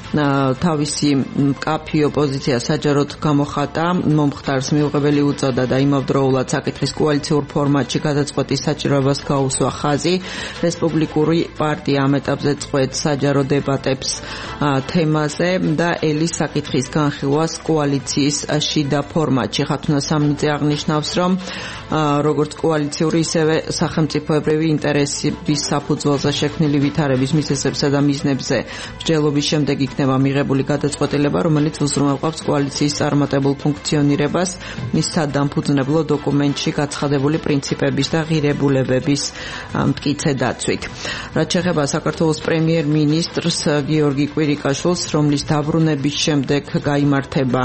თავისი მკაფიო პოზიცია საჯაროდ გამოხატა, მომხდარს მიუღებელი უწოდა და იმავდროულად საკითხის კოალიციურ ფორმატში გადაწყვეტის საჭიროებას გაუსვა ხაზი. რესპუბლიკური პარტია ამ ეტაპზე წყვეტს საჯარო დებატებს თემაზე და ელის საკითხის განხილვას კოალიციის შიდა ფორმატში. ხათუნა სამნიძე აღნიშნავს, რომ როგორც კოალიციური, ისევე სახელმწიფოებრივი ინტერესების საფუძველზე შექმნილი ვითარების მიზეზებსა და მიზნებზე მსჯელობის შემდეგ იქნება მიღებული გადაწყვეტილება, რომელიც უზრუნველყოფს კოალიციის წარმატებულ ფუნქციონირებას მის სადამფუძნებლო დოკუმენტში გაცხადებული პრინციპების და ღირებულებების მტკიცე დაცვით. რაც შეეხება საქართველოს პრემიერ-მინისტრს გიორგი კვირიკაშვილს, რომლის დაბრუნების შემდეგ გაიმართება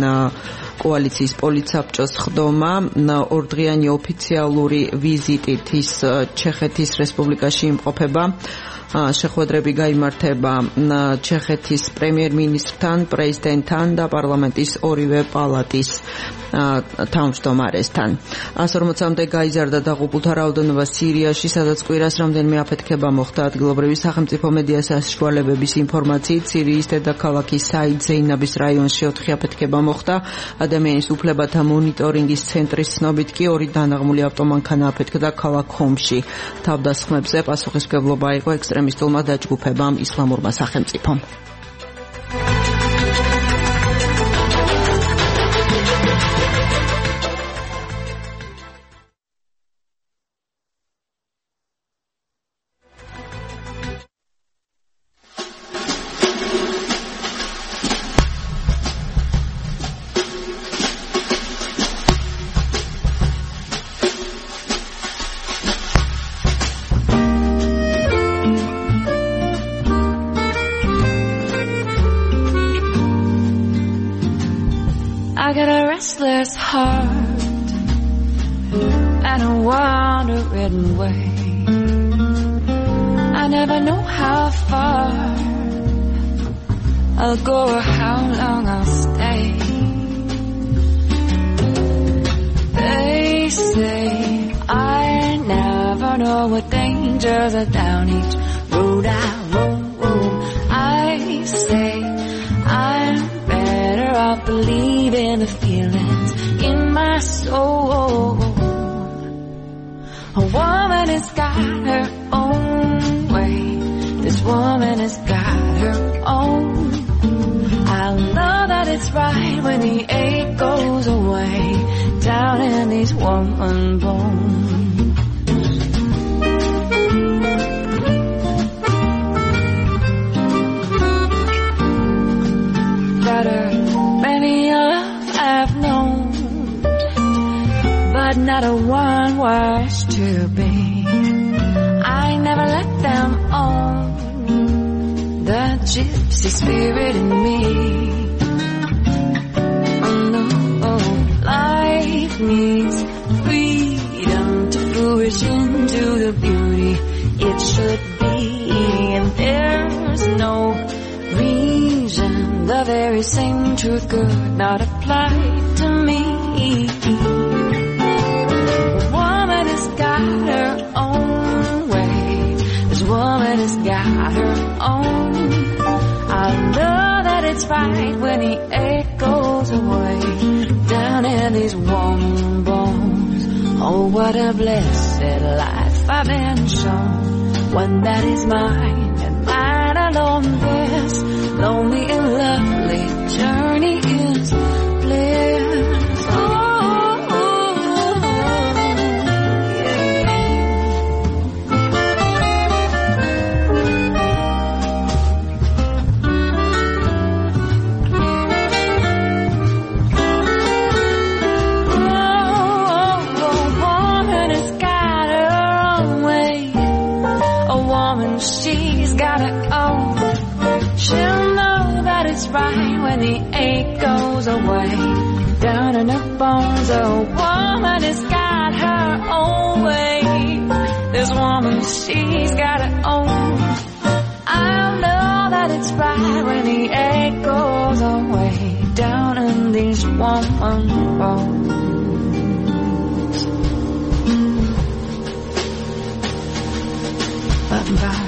კოალიციის პოლიცსაბჭოს ხდომა, ორდღიანი ოფიციალური ვიზიტით ის ჩეხეთის რესპუბლიკაში იმყოფება. შეხვედრები გაიმართება ჩეხეთის პრემიერ-მინისტრთან, პრეზიდენტთან და პარლამენტის ორივე პალატის თავმჯდომარესთან. one forty-მდე გაიზარდა დაღუპულთა რაოდენობა სირიაში, სადაც კვირას რამდენიმე აფეთქება მოხდა. ადგილობრივი სახელმწიფო მედია საშუალებების ინფორმაციით, სირიის დედაქალაქის საიდ ზეინაბის რაიონში ოთხი აფეთქება მოხდა. ადამიანის უფლებათა მონიტორინგის ცენტრის ცნობით კი ორი დანაღმული ავტომანქანა აფეთქდა ქალაქ ხომში. თავდასხმებზე პასუხისმგებლობა იყო ექსტრემისტულმა დაჯგუფებამ ისლამურმა სახელმწიფომ. I got a restless heart and a wander-ridden way. I never know how far I'll go or how long I'll stay. They say I never know what dangers are down each road I roam. I say I'm better off believing the feelings in my soul. A woman has got her own way. This woman has got her own. I know that it's right when the ache goes away down in these woman bones. Better many of I've known, but not a one was to be. I never let them own the gypsy spirit in me. Oh no, life needs freedom to flourish into the beauty it should be, and there's no reason the very same truth could not apply to me. The woman has got her own way. This woman has got her own. I know that it's right when the ache goes away down in these warm bones. Oh, what a blessed life I've been shown, one that is mine and mine alone. alone this lonely and lovely journey is bliss. Oh, oh, she's got her own. She'll know that it's right when the ache goes away. Down in her bones, a woman has got her own way. This woman, she's got her own. I know that it's right when the ache goes away. Down in these woman bones. Bye-bye.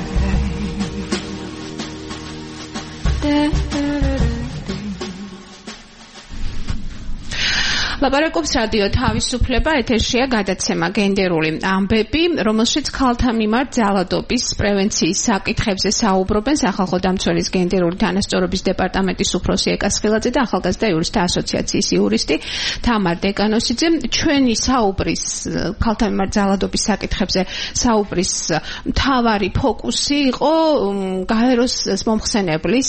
ლაპარაკობს რადიო თავისუფლება, ეთერშია გადაცემა გენდერული ამბები, რომელშიც ქალთა მიმართ ძალადობის პრევენციის საკითხებზე საუბრობენ სახალხო დამცველის გენდერული თანასწორობის დეპარტამენტის უფროსი ეკასხილაძე და ახალგაზრდა იურისტთა ასოციაციის იურისტი თამარ დეკანოსიძე. ჩვენი საუბრის ქალთა მიმართ ძალადობის საკითხებზე საუბრის მთავარი ფოკუსი იყო გაეროს მომხსენებლის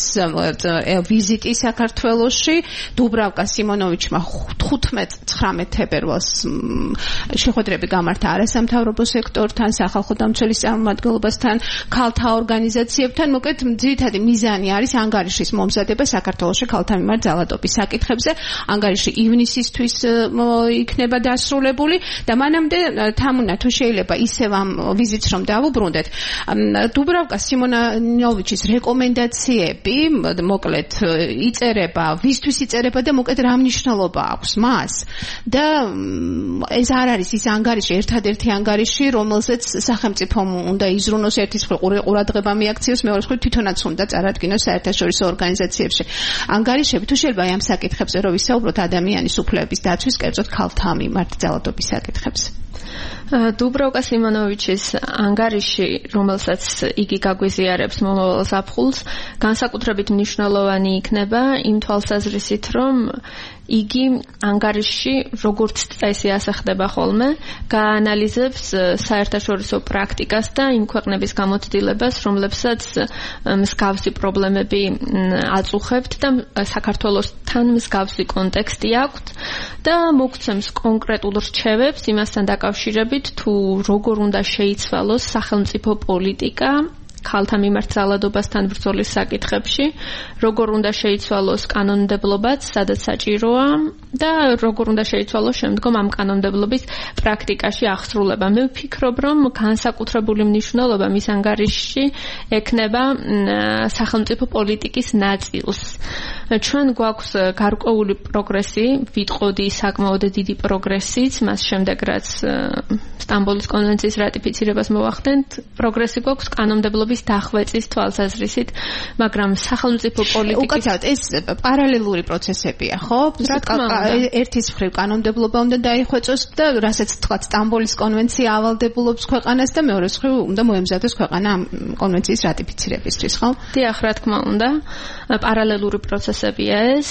ვიზიტი საქართველოში. დუბრავკა სიმონოვიჩმა თხუთმეტ ცხრამეტ თებერვალს შეხვედრები გამართა არასამთავრობო სექტორთან, სახალხო დამცველის წარმომადგენლობასთან, ქალთა ორგანიზაციებთან. მოკლედ, ძირითადი მიზანი არის ანგარიშის მომზადება საქართველოში ქალთა მიმართ ძალადობის საკითხებზე. ანგარიში ივნისისთვის იქნება დასრულებული და მანამდე თამუნა თუ შეიძლება ისევ ამ ვიზიტს რომ დავუბრუნდეთ. დუბრავკა სიმონოვიჩის რეკომენდაციები, მოკლედ, იწერება, ვისთვის იწერება და მოკლედ რა მნიშვნელობა აქვს მას. და ეს არ არის ის ანგარიში, ერთადერთი ანგარიში, რომელზეც სახელმწიფომ უნდა იზრუნოს ერთის მხრივ ყურადღება მიაქციოს, მეორეს მხრივ თვითონაც უნდა წარადგინოს საერთაშორისო ორგანიზაციებში. ანგარიშები თუ შეიძლება ამ საკითხებზე რომ ვისაუბროთ ადამიანის უფლებების დაცვის, კერძოდ ქალთა მიმართ ძალადობის საკითხებზე. დუბროვკა სიმონოვიჩის ანგარიში, რომელსაც იგი გაგვიზიარებს მომავალ ზაფხულს, განსაკუთრებით მნიშვნელოვანი იქნება იმ თვალსაზრისით, რომ იგი ანგარიში როგორც წესი ასახდება ხოლმე, გაანალიზებს საერთაშორისო პრაქტიკას და იმ ქვეყნების გამოცდილებას, რომლებსაც მსგავსი პრობლემები აწუხებთ და საქართველოსთან მსგავსი კონტექსტი აქვთ და მოგცემს კონკრეტულ რჩევებს იმასთან დაკავშირებით, თუ როგორ უნდა შეიცვალოს სახელმწიფო პოლიტიკა ქალთა მიმართ ძალადობასთან ბრძოლის საკითხებში, როგორ უნდა შეიცვალოს კანონმდებლობაც, სადაც საჭიროა და როგორ უნდა შეიცვალოს შემდგომ ამ კანონმდებლობის პრაქტიკაში აღსრულება. მე ვფიქრობ, რომ განსაკუთრებული მნიშვნელობა მის ანგარიშში ექნება სახელმწიფო პოლიტიკის ნაწილს. ჩვენ გვაქვს გარკვეული პროგრესი, ვიტყოდი საკმაოდ დიდი პროგრესიც, მას შემდეგ რაც სტამბოლის კონვენციის რატიფიცირებას მოვახდენთ, პროგრესი გვაქვს კანონმდებლობის დახვეწის თვალსაზრისით, მაგრამ სახელმწიფო პოლიტიკის უკაცრავად ეს პარალელური პროცესებია, ხო? ერთის მხრივ კანონმდებლობა უნდა დაიხვეწოს და რასაც თქვა სტამბოლის კონვენცია ავალდებულობს ქვეყანას და მეორეს მხრივ უნდა მოემზადოს ქვეყანა ამ კონვენციის რატიფიცირებისთვის, ხო? დიახ, რა თქმა უნდა, პარალელური პროცესებია ეს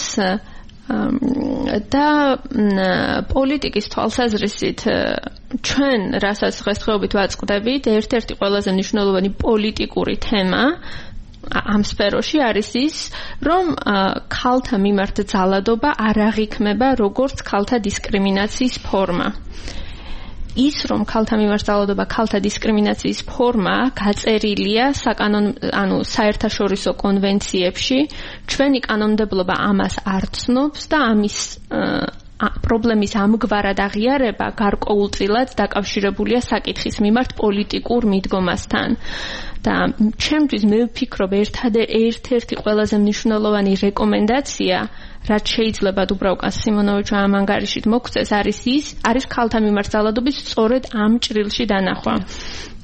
და პოლიტიკის თვალსაზრისით ჩვენ რასაც დღესდღეობით ვაწყდებით, ერთ-ერთი ყველაზე მნიშვნელოვანი პოლიტიკური თემა ამ სფეროში არის ის, რომ ქალთა მიმართ ძალადობა არ აღიქმება როგორც ქალთა დისკრიმინაციის ფორმა. ის, რომ ქალთა მიმართ ძალადობა ქალთა დისკრიმინაციის ფორმა გაწერილია საკანონ, ანუ საერთაშორისო კონვენციებში, ჩვენი კანონმდებლობა ამას არ ცნობს და ამის პრობლემის ამგვარად აღიარება გარკვეულწილად დაკავშირებულია საკითხის მიმართ პოლიტიკურ მიდგომასთან. და ჩემთვის მე ვფიქრობ, ერთ-ერთი ყველაზე მნიშვნელოვანი რეკომენდაცია, რაც შეიძლება დუბრავკა სიმონოვიჩმა ამ ანგარიშით მოგწეს, არის ის, არის ქალთა მიმართ ძალადობის სწორედ ამ ჭრილში დანახვა.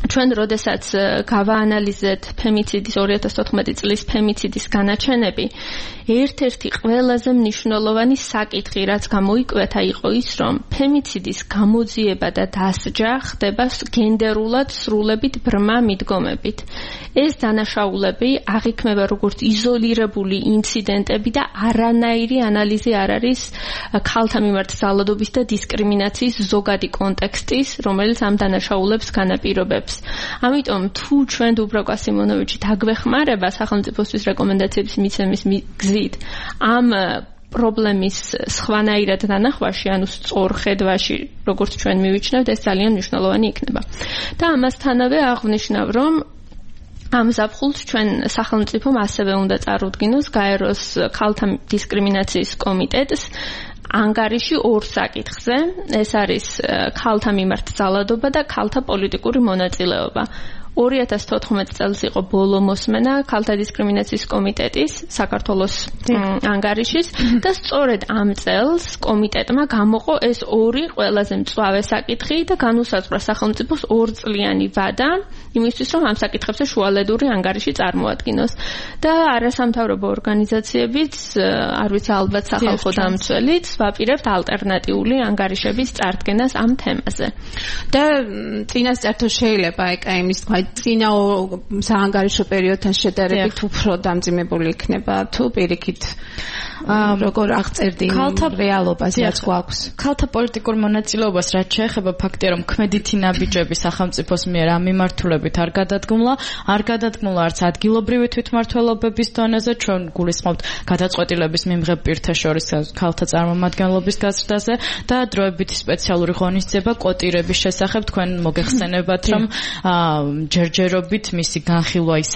ჩვენ როდესაც გავაანალიზეთ ფემიციდის ორი ათას თოთხმეტი წლის ფემიციდის განაჩენები, ერთ-ერთი ყველაზე მნიშვნელოვანი საკითხი, რაც გამოიკვეთა, იყო ის, რომ ფემიციდის გამოძიება და დასჯა ხდება გენდერულად სრულებით ბრმა მიდგომებით. ეს დანაშაულები აღიქმება როგორც იზოლირებული ინციდენტები და არანაირი ანალიზი არ არის ქალთა მიმართ ძალადობის და დისკრიმინაციის ზოგადი კონტექსტის, რომელიც ამ დანაშაულებს განაპირობებს. ამიტომ თუ ჩვენ დუბროვკა სიმონოვიჩი დაგვეხმარება სახელმწიფოსთვის რეკომენდაციების მიცემის გზით ამ პრობლემის სხვანაირად დანახვაში, ანუ სწორ ხედვაში, როგორც ჩვენ მივიჩნევთ, ეს ძალიან მნიშვნელოვანი იქნება. და ამასთანავე აღვნიშნავ, რომ ამ ზაფხულს ჩვენ სახელმწიფომ ასევე უნდა წარუდგინოს გაეროს ქალთა დისკრიმინაციის კომიტეტს ანგარიში ორ საკითხზე. ეს არის ქალთა მიმართ ძალადობა და ქალთა პოლიტიკური მონაწილეობა. ორი ათას თოთხმეტი წელს იყო ბოლო მოსმენა ქალთა დისკრიმინაციის კომიტეტის საქართველოს ანგარიშის და სწორედ ამ წელს კომიტეტმა გამოყო ეს ორი ყველაზე მწვავე საკითხი და განუსაზღვრა სახელმწიფოს ორწლიანი ვადა იმისთვის, რომ ამ საკითხებზე შუალედური ანგარიში წარმოადგინოს. და არასამთავრობო ორგანიზაციებიც, არ ვიცი, ალბათ სახალხო დამცველიც ვაპირებთ ალტერნატიული ანგარიშების წარდგენას ამ თემაზე. და წინასწარ შეიძლება ეკა იმის თქვა წინა საანგარიშო პერიოდთან შედარებით უფრო დამძიმებული იქნება თუ პირიქით როგორ აღწერდი რეალობას რაც გვაქვს. ქალთა პოლიტიკურ მონაწილეობას რაც შეეხება ფაქტია, რომ ქმედითი ნაბიჯები სახელმწიფოს მიერ ამ მიმართულებით არ გადადგმულა, არ გადადგმულა არც ადგილობრივი თვითმმართველობების დონეზე, ჩვენ გულისხმობთ გადაწყვეტილების მიმღებ პირთა შორის ქალთა წარმომადგენლობის გაზრდაზე და დროებითი სპეციალური ღონისძიება კვოტირების შესახებ თქვენ მოგეხსენებათ, რომ ჯერჯერობით მისი განხილვა ისე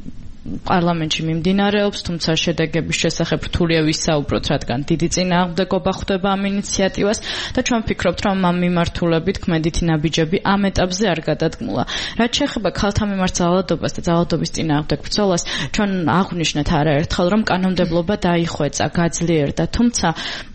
პარლამენტში მიმდინარეობს, თუმცა შედეგების შესახებ რთულია ვისაუბროთ, რადგან დიდი წინააღმდეგობა ხვდება ამ ინიციატივას და ჩვენ ვფიქრობთ, რომ ამ მიმართულებით ქმედითი ნაბიჯები ამ ეტაპზე არ გადადგმულა. რაც შეეხება ქალთა მიმართ ძალადობას და ძალადობის წინააღმდეგ ბრძოლას, ჩვენ აღვნიშნეთ არაერთხელ, რომ კანონმდებლობა დაიხვეწა, გაძლიერდა, თუმცა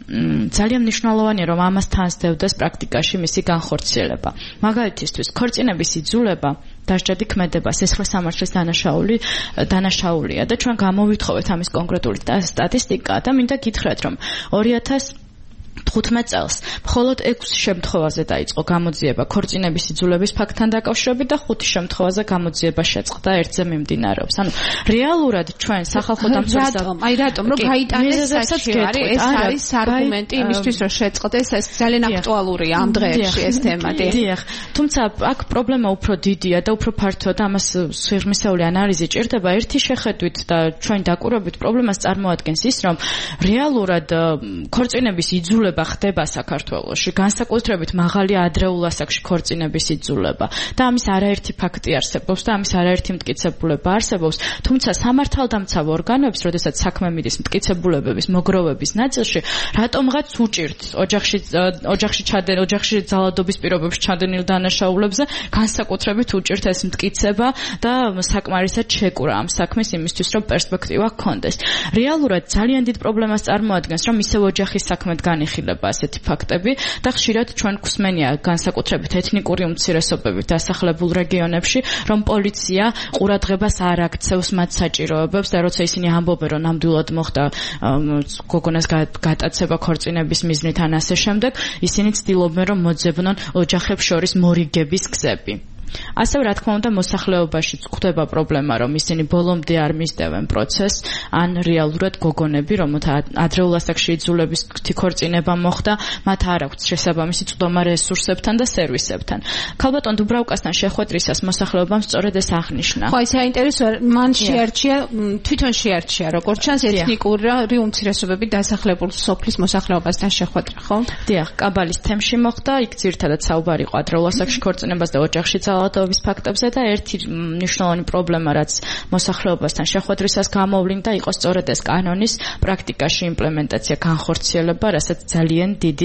ძალიან მნიშვნელოვანია, რომ ამას თან სდევდეს პრაქტიკაში მისი განხორციელება. მაგალითისთვის, ქორწინების იძულება დასჯადი ქმედება სისხლის სამართლის დანაშაული დანაშაულია და ჩვენ გამოვითხოვეთ ამის კონკრეტული სტატისტიკა და მინდა გითხრათ, რომ ორი ათას თხუთმეტ წელს მხოლოდ ექვსი შემთხვევაზე დაიწყო გამოძიება ქორწინების იძულების ფაქტთან დაკავშირებით და ხუთი შემთხვევაზე გამოძიება შეწყდა ერთზე მიმდინარეობს. ანუ რეალურად ჩვენ სახალხო დამცველს რატომ? აი რატომ რომ გაიტანეს საჩივარი, ეს არის არგუმენტი იმისთვის, რომ შეწყდეს, ეს ძალიან აქტუალურია ამ დღეებში ეს თემა. დიახ. თუმცა აქ პრობლემა უფრო დიდია და უფრო ფართოა და ამას სიღრმისეული ანალიზი ჭირდება. ერთი შეხედვით და ჩვენ დაკვირვებით პრობლემას წარმოადგენს ის, რომ რეალურად ქორწინების იძულება ხდება საქართველოში, განსაკუთრებით მაღალი ადრეულ ასაკში ქორწინების იძულება და ამის არაერთი ფაქტი არსებობს და ამის არაერთი მტკიცებულება არსებობს, თუმცა სამართალდამცავ ორგანოებს, როდესაც საქმე მიდის მტკიცებულებების მოგროვების ნაწილში, რატომღაც უჭირთ ოჯახში ოჯახში ჩადენ ოჯახში ძალადობის პირობებში ჩადენილ დანაშაულებზე განსაკუთრებით უჭირთ ეს მტკიცება და საკმარისად შეკურა ამ საქმის იმისთვის, რომ პერსპექტივა ჰქონდეს. რეალურად ძალიან დიდ პრობლემას წარმოადგენს, რომ ისევ ოჯახის საქმედ განიხილება ასეთი ფაქტები და ხშირად ჩვენ გვსმენია განსაკუთრებით ეთნიკური უმცირესობებით დასახლებულ რეგიონებში, რომ პოლიცია ყურადღებას არ აქცევს მათ საჭიროებებს და როცა ისინი ამბობენ, რომ ნამდვილად მოხდა გოგონას გატაცება ქორწინების მიზნით ან ასე შემდეგ, ისინი ცდილობენ, რომ მოძებნონ ოჯახებს შორის მორიგების გზები. ასევე რა თქმა უნდა მოსახლეობაში გვხვდება პრობლემა, რომ ისინი ბოლომდე არ მისდევენ პროცესს, ან რეალურად გოგონები, რომელთა ადრეულ ასაკში იძულების ქორწინება მოხდა, მათ არ აქვთ შესაბამისი წვდომა რესურსებთან და სერვისებთან. ქალბატონ დუბრაუკასთან შეხვედრისას მოსახლეობამ სწორედ ეს აღნიშნა. ხო, ეს საინტერესოა, მან შეარჩია, თვითონ შეარჩია, როგორც ჩანს, ეთნიკური უმცირესობები დასახლებულ სოფლის მოსახლეობასთან შეხვედრა, ხო? დიახ, კაბალის თემში მოხდა, იქ ძირითადად საუბარი იყო ადრეულ ασაკში ქორწინებას და ოჯახში ძალადობის ფაქტებზე და ერთი მნიშვნელოვანი პრობლემა, რაც მოსახლეობასთან შეხვედრისას გამოვლინდა, იყო სწორედ ეს კანონის პრაქტიკაში იმპლემენტაცია, განხორციელება, რასაც ძალიან დიდი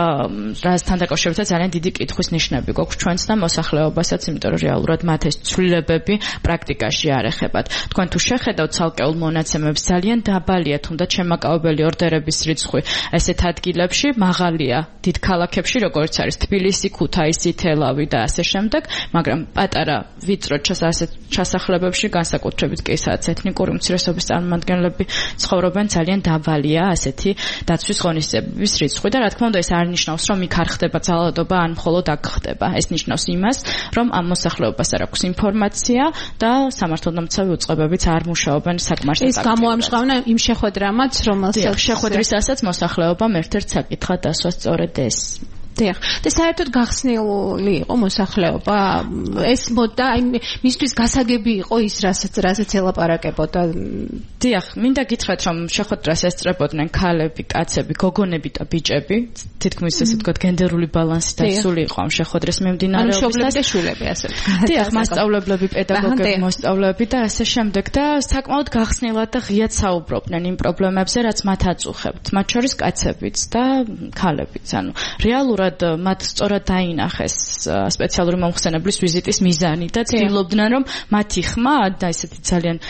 რასთან დაკავშირებით ძალიან დიდი კითხვის ნიშნები გვაქვს ჩვენს და მოსახლეობასაც, იმიტომ რომ რეალურად მათ ეს ცვლილებები პრაქტიკაში არ ეხებათ. თქვენ თუ შეხედავთ ცალკეულ მონაცემებს, ძალიან დაბალია თუნდაც შემაკავებელი ორდერების რიცხვი ესეთ ადგილებში, მაღალია დიდ ქალაქებში, როგორც არის თბილისი, ქუთაისი, თელავი და ასე შემდეგ, მაგრამ პატარა ვიწრო ჩასახლებებში განსაკუთრებით კი სადაც ეთნიკური უმცირესობის წარმომადგენლები ცხოვრობენ ძალიან დაბალია ასეთი დაცვის ღონისძიებების რიცხვი და რა თქმა უნდა ეს არ ნიშნავს რომ იქ არ ხდება ძალადობა ან მხოლოდ აქ ხდება ეს ნიშნავს იმას რომ ამ მოსახლეობას არ აქვს ინფორმაცია და სამართალდამცავი უწყებებიც არ მუშაობენ საკმარს ეს გამოამჟღავნა იმ შეხვედრამაც რომელსაც შეხვედრისასაც მოსახლეობამ ერთ-ერთ საკითხად დასვა სწორედ ეს დიახ და საერთოდ გახსნილი იყო მოსახლეობა ეს მოდა აი მისთვის გასაგები იყო ის რასაც რასაც ელაპარაკებოდა დიახ მინდა გითხრათ რომ შეხვედრას ესწრებოდნენ ქალები კაცები გოგონები და ბიჭები თითქმის ესე ვთქვათ გენდერული ბალანსი დასული იყო ამ შეხვედრის მიმდინარეობისას და შვილები ასე დიახ მასწავლებლები პედაგოგები მოსწავლეები და ასე შემდეგ და საკმაოდ გახსნილად და ღიად საუბრობდნენ იმ პრობლემებზე რაც მათ აწუხებთ მათ შორის კაცებიც და ქალებიც ანუ რეალურად მათ სწორად დაინახეს სპეციალური მომხსენებლის ვიზიტის მიზანი და ცდილობდნენ რომ მათი ხმა და ესეთი ძალიან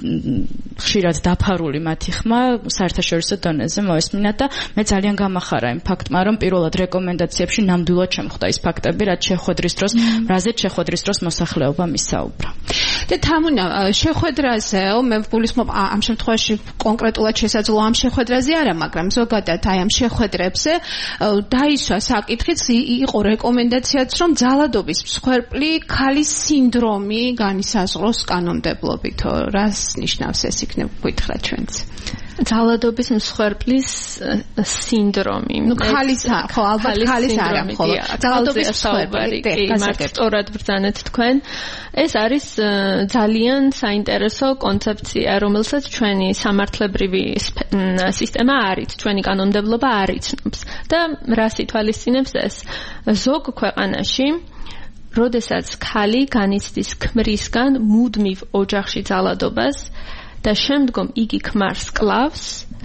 ხშირად დაფარული მათი ხმა საერთაშორისო დონეზე მოესმინა და მე ძალიან გამახარა იმ ფაქტმა რომ პირველად რეკომენდაციებში ნამდვილად შემხვდა ის ფაქტები რაც შეხვედრის დროს რაზეც შეხვედრის დროს მოსახლეობა მისაუბრა და თამუნა შეხვედრაზე მე გულისხმობ ამ შემთხვევაში კონკრეტულად შესაძლოა ამ შეხვედრაზე არა მაგრამ ზოგადად აი ამ შეხვედრებზე დაისვა საკითხიც იყო რეკომენდაციაც რომ ძალადობის მსხვერპლი ქალის სინდრომი განისაზღვროს კანონმდებლობითო რას ნიშნავს ეს იქნებ გითხრათ ჩვენც ძალადობის მსხვერპლის სინდრომი. ნუ ქალის ხო ალბათ ქალის არა ხოლო ძალადობის მსხვერპლი კი სწორად ბრძანეთ თქვენ ეს არის ძალიან საინტერესო კონცეფცია რომელსაც ჩვენი სამართლებრივი სისტემა არის ჩვენი კანონმდებლობა არიცნობს და რას ითვალისწინებს ეს ზოგ ქვეყანაში როდესაც ქალი განიცდის ქმრისგან მუდმივ ოჯახში ძალადობას და შემდგომ იგი ქმარს კლავს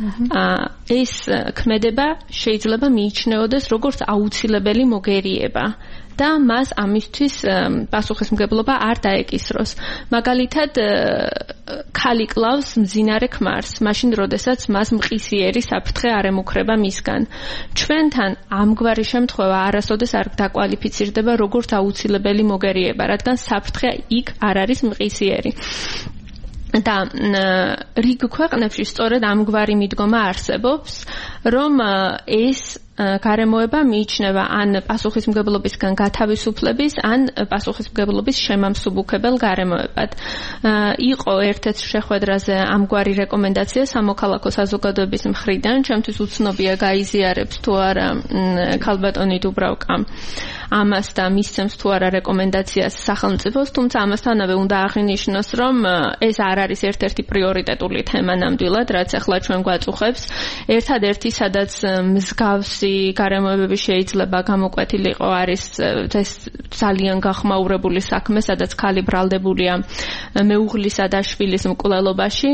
ეს ქმედება შეიძლება მიიჩნეოდეს როგორც აუცილებელი მოგერიება და მას ამისთვის პასუხისმგებლობა არ დაეკისროს. მაგალითად, ქალი კლავს მძინარე ქმარს, მაშინ როდესაც მას მყისიერი საფრთხე არ ემუქრება მისგან. ჩვენთან ამგვარი შემთხვევა არასოდეს არ დაკვალიფიცირდება როგორც აუცილებელი მოგერიება, რადგან საფრთხე იქ არ არის მყისიერი. და რიგ ქვეყნებში სწორედ ამგვარი მიდგომა არსებობს, რომ ეს გარემოება მიიჩნევა ან პასუხისმგებლობისგან გათავისუფლების, ან პასუხისმგებლობის შემამსუბუქებელ გარემოებად. იყო ერთ-ერთ შეხვედრაზე ამგვარი რეკომენდაცია სამოქალაქო საზოგადოების მხრიდან, ჩემთვის უცნობია გაიზიარებს თუ არა ქალბატონი დუბრავკა ამას და მისცემს თუ არა რეკომენდაციას სახელმწიფოს, თუმცა ამასთანავე უნდა აღინიშნოს, რომ ეს არ არის ერთ-ერთი პრიორიტეტული თემა ნამდვილად, რაც ახლა ჩვენ გვაწუხებს. ერთადერთი, სადაც მსგავსი გარემოებები შეიძლება გამოკვეთილიყო არის ეს ძალიან გახმაურებული საქმე, სადაც ქალი ბრალდებულია მეუღლისა და შვილის მკვლელობაში.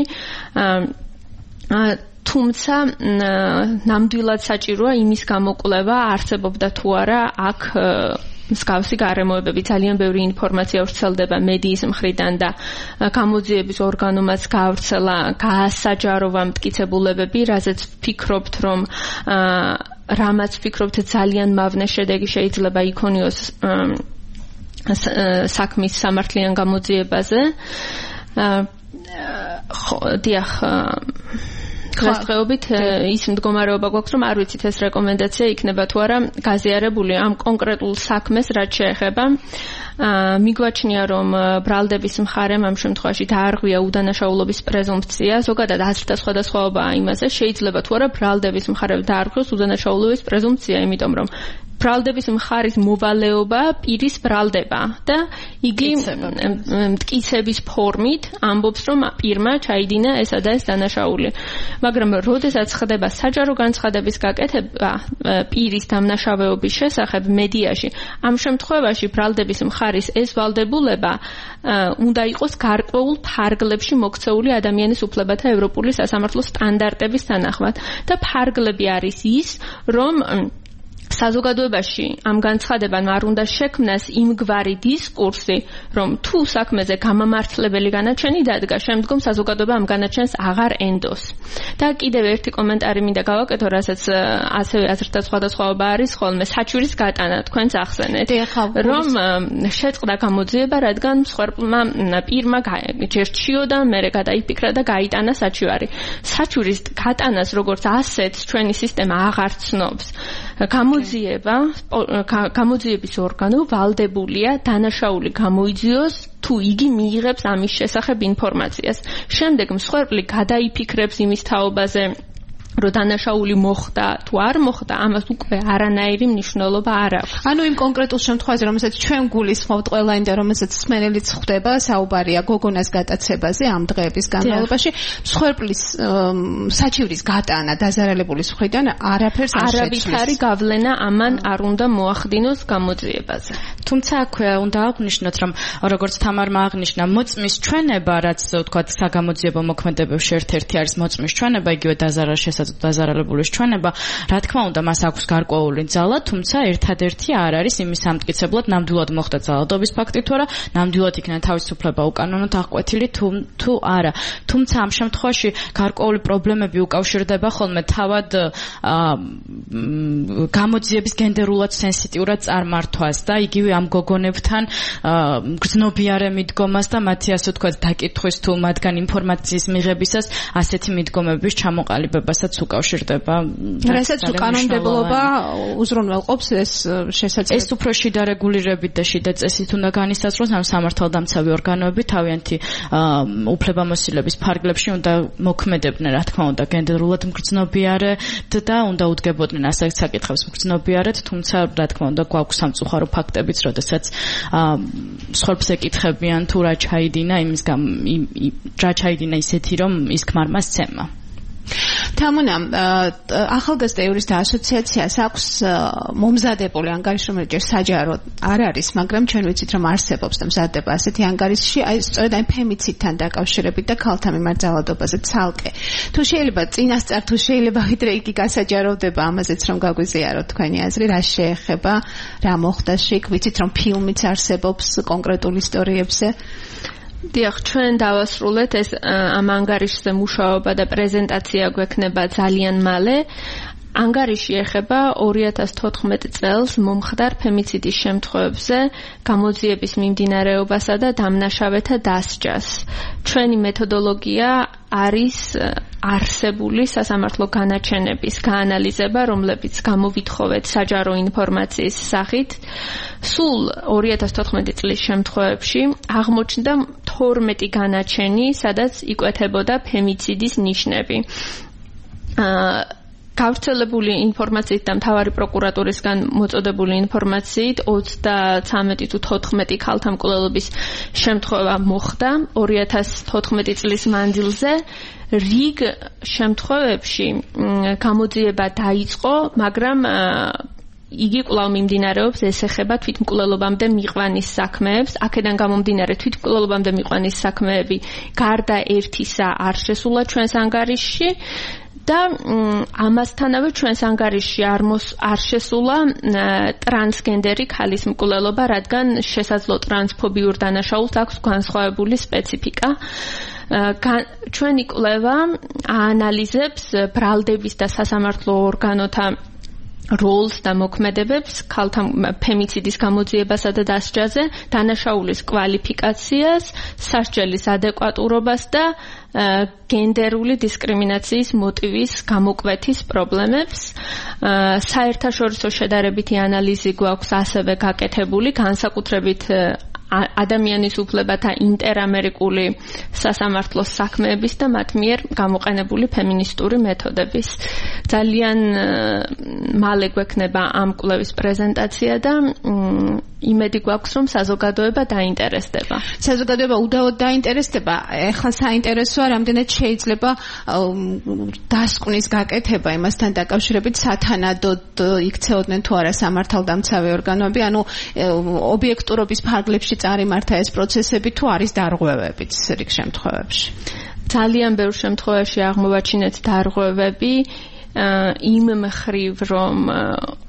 თუმცა ნამდვილად საჭიროა იმის გამოკვლევა არსებობდა თუ არა აქ მსგავსი გარემოებები ძალიან ბევრი ინფორმაცია ვრცელდება მედიის მხრიდან და გამოძიების ორგანომაც გაავრცელა გაასაჯაროვა მტკიცებულებები, რაზეც ვფიქრობთ, რომ რამაც ვფიქრობთ ძალიან მავნე შედეგი შეიძლება იქონიოს საქმის სამართლიან გამოძიებაზე. ხო, დიახ დღესდღეობით ის მდგომარეობა გვაქვს, რომ არ ვიცით ეს რეკომენდაცია იქნება თუ არა გაზიარებული ამ კონკრეტულ საქმეს, რაც შეეხება. მიგვაჩნია, რომ ბრალდების მხარემ ამ შემთხვევაში დაარღვია უდანაშაულობის პრეზუმპცია, ზოგადად აზრთა სხვადასხვაობაა იმაზე, შეიძლება თუ არა ბრალდების მხარემ დაარღვიოს უდანაშაულობის პრეზუმპცია, იმიტომ რომ ბრალდების მხარის მოვალეობა პირის ბრალდება და იგი მტკიცების ფორმით ამბობს, რომ პირმა ჩაიდინა ესა და ეს დანაშაული. მაგრამ როდესაც ხდება საჯარო განცხადების გაკეთება პირის დამნაშავეობის შესახებ მედიაში, ამ შემთხვევაში ბრალდების მხარის ეს ვალდებულება უნდა იყოს გარკვეულ ფარგლებში მოქცეული ადამიანის უფლებათა ევროპული სასამართლოს სტანდარტების თანახმად და ფარგლები არის ის, რომ საზოგადოებაში ამ განცხადებამ არ უნდა შექმნას იმგვარი დისკურსი, რომ თუ საქმეზე გამამართლებელი განაჩენი დადგა, შემდგომ საზოგადოება ამ განაჩენს აღარ ენდოს. და კიდევ ერთი კომენტარი მინდა გავაკეთო, რასაც ასევე აზრთა სხვადასხვაობა არის ხოლმე საჩურის გატანა, თქვენც ახსენეთ, რომ შეწყდა გამოძიება, რადგან მსხვერპლმა პირმა ჯერ ჩიოდა, მერე გადაიფიქრა და გაიტანა საჩივარი. საჩურის გატანას როგორც ასეთს ჩვენი სისტემა აღარ ცნობს. გამოძიება, გამოძიების ორგანო ვალდებულია დანაშაული გამოიძიოს თუ იგი მიიღებს ამის შესახებ ინფორმაციას. შემდეგ მსხვერპლი გადაიფიქრებს იმის თაობაზე, რომ დანაშაული მოხდა თუ არ მოხდა, ამას უკვე არანაირი მნიშვნელობა არ აქვს. ანუ იმ კონკრეტულ შემთხვევაში, რომელსაც ჩვენ გულისხმობთ ყველანი და რომელსაც სმენელიც ხვდება, საუბარია გოგონას გატაცებაზე ამ დღეების განმავლობაში, მსხვერპლის საჩივრის გატანა დაზარალებულის მხრიდან არაფერს არ შეცვლის. არავითარი გავლენა ამან არ უნდა მოახდინოს გამოძიებაზე. თუმცა აქვე უნდა აღვნიშნოთ, რომ როგორც თამარმა აღნიშნა, მოწმის ჩვენება, რაც ვთქვათ, საგამოძიებო მოქმედებებში ერთ-ერთი არის მოწმის ჩვენება, იგივე დაზარალების დაზარალებულის ჩვენება, რა თქმა უნდა, მას აქვს გარკვეული ძალა, თუმცა ერთადერთი არ არის იმის ამტკიცებლად, ნამდვილად მოხდა ძალადობის ფაქტი თუ არა, ნამდვილად იქნა თავისუფლება უკანონოდ აღკვეთილი თუ თუ არა. თუმცა ამ შემთხვევაში გარკვეული პრობლემები უკავშირდება ხოლმე თავად გამოძიების გენდერულად სენსიტიურად წარმართვას და იგივე ამ გოგონებთან გრძნობიარე მიდგომას და მათი ასე ვთქვათ დაკითხვის თუ მათგან ინფორმაციის მიღებისას ასეთი მიდგომების ჩამოყალიბებასაც უკავშირდება. რასაც უკანონმდებლობა უზრუნველყოფს ეს შესაძლებლობა. ეს უფრო შიდა რეგულირებით და შიდა წესით უნდა განისაზღვროს, ამ სამართალდამცავი ორგანოები თავიანთი უფლებამოსილების ფარგლებში უნდა მოქმედებდნენ, რა თქმა უნდა, გენდერულად მგრძნობიარედ და უნდა უდგებოდნენ ასეთ საკითხებს მგრძნობიარედ, თუმცა რა თქმა უნდა გვაქვს სამწუხარო ფაქტებიც, როდესაც მსხვერპლს ეკითხებიან თუ რა ჩაიდინა იმის რა ჩაიდინა ისეთი, რომ ის ქმარმა სცემა. თამუნა, ახალგაზრდა იურისტთა ასოციაციას აქვს მომზადებული ანგარიში, რომელიც ჯერ საჯარო არ არის, მაგრამ ჩვენ ვიცით, რომ არსებობს და მზადდება ასეთი ანგარიში, აი სწორედ აი ფემიციდთან დაკავშირებით და ქალთა მიმართ ძალადობაზე ცალკე. თუ შეიძლება წინასწარ, თუ შეიძლება ვიდრე იგი გასაჯაროვდება, ამაზეც რომ გაგვიზიაროთ თქვენი აზრი, რა შეეხება, რა მოხდა შეკ, ვიცით რომ ფილმიც არსებობს კონკრეტულ ისტორიებზე. დიახ, ჩვენ დავასრულეთ ეს ამ ანგარიშზე მუშაობა და პრეზენტაცია გვექნება ძალიან მალე. ანგარიში ეხება ორი ათას თოთხმეტ წელს მომხდარ ფემიციდის შემთხვევებზე გამოძიების მიმდინარეობასა და დამნაშავეთა დასჯას. ჩვენი მეთოდოლოგია არის არსებული სასამართლო განაჩენების გაანალიზება, რომლებიც გამოვითხოვეთ საჯარო ინფორმაციის სახით. სულ ორი ათას თოთხმეტი წლის შემთხვევებში აღმოჩნდა თორმეტი განაჩენი, სადაც იკვეთებოდა ფემიციდის ნიშნები. გავრცელებული ინფორმაციით და მთავარი პროკურატურისგან მოწოდებული ინფორმაციით ოცდათვრამეტი თუ თოთხმეტი ქალთა მკვლელობის შემთხვევა მოხდა ორი ათას თოთხმეტი წლის მანძილზე. რიგ შემთხვევებში გამოძიება დაიწყო, მაგრამ იგი კვლავ მიმდინარეობს, ეს ეხება თვითმკვლელობამდე მიყვანის საქმეებს. აქედან გამომდინარე თვითმკვლელობამდე მიყვანის საქმეები გარდა ერთისა არ შესულა ჩვენს ანგარიშში. და ამასთანავე ჩვენს ანგარიშში არ შესულა ტრანსგენდერი ქალის მკვლელობა, რადგან შესაძლო ტრანსფობიურ დანაშაულს აქვს განსხვავებული სპეციფიკა. ჩვენი კვლევა აანალიზებს ბრალდების და სასამართლო ორგანოთა როლს და მოქმედებებს ქალთა ფემიციდის გამოძიებასა და დასჯაზე, დანაშაულის კვალიფიკაციას, სასჯელის ადეკვატურობას და გენდერული დისკრიმინაციის მოტივის გამოკვეთის პრობლემებს. საერთაშორისო შედარებითი ანალიზი გვაქვს ასევე გაკეთებული, განსაკუთრებით ადამიანის უფლებათა ინტერამერიკული სასამართლოს საქმეების და მათ მიერ გამოყენებული ფემინისტური მეთოდების. ძალიან მალე გვექნება ამ კვლევის პრეზენტაცია და იმედი გვაქვს, რომ საზოგადოება დაინტერესდება. საზოგადოება უდაოდ დაინტერესდება. ეხლა საინტერესოა, რამდენად შეიძლება დასკვნის გაკეთება იმასთან დაკავშირებით, სათანადოდ იქცეოდნენ თუ არა სამართალდამცავი ორგანოები, ანუ ობიექტურობის ფარგლებში წარიმართა ეს პროცესები თუ არის დარღვევებიც რიგ შემთხვევებში. ძალიან ბევრ შემთხვევაში აღმოვაჩინეთ დარღვევები იმ მხრივ, რომ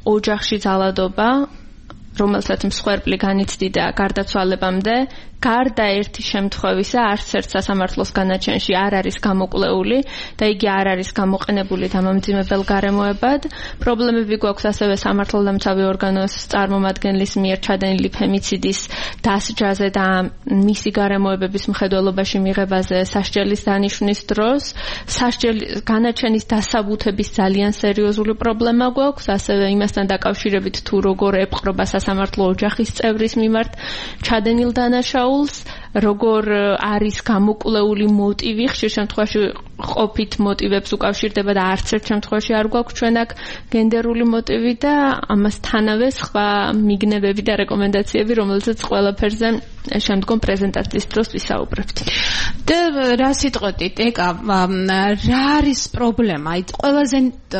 ოჯახში ძალადობა, რომელსაც მსხვერპლი განიცდიდა გარდაცვალებამდე, გარდა ერთი შემთხვევისა არც ერთ სასამართლოს განაჩენში არ არის გამოკვლეული და იგი არ არის გამოყენებული დამამძიმებელ გარემოებად. პრობლემები გვაქვს ასევე სამართალდამცავი ორგანოს წარმომადგენლის მიერ ჩადენილი ფემიციდის დასჯაზე და მისი გარემოებების მხედველობაში მიღებაზე სასჯელის დანიშვნის დროს. სასჯელის განაჩენის დასაბუთების ძალიან სერიოზული პრობლემა გვაქვს, ასევე იმასთან დაკავშირებით თუ როგორ ეპყრობა სასამართლო ოჯახის წევრის მიმართ ჩადენილ დანაშაულს, როგორ არის გამოკვლეული მოტივი, ხშირ შემთხვევაში ყოფით მოტივებს უკავშირდება და არც ერთ შემთხვევაში არ გვაქვს ჩვენ აქ გენდერული მოტივი და ამასთანავე სხვა მიგნებები და რეკომენდაციები, რომელზეც ყველაფერზე შემდგომ პრეზენტაციის დროს ვისაუბრებთ. და რა სიტყვით, ეკა, რა არის პრობლემა? აი, ყველაზე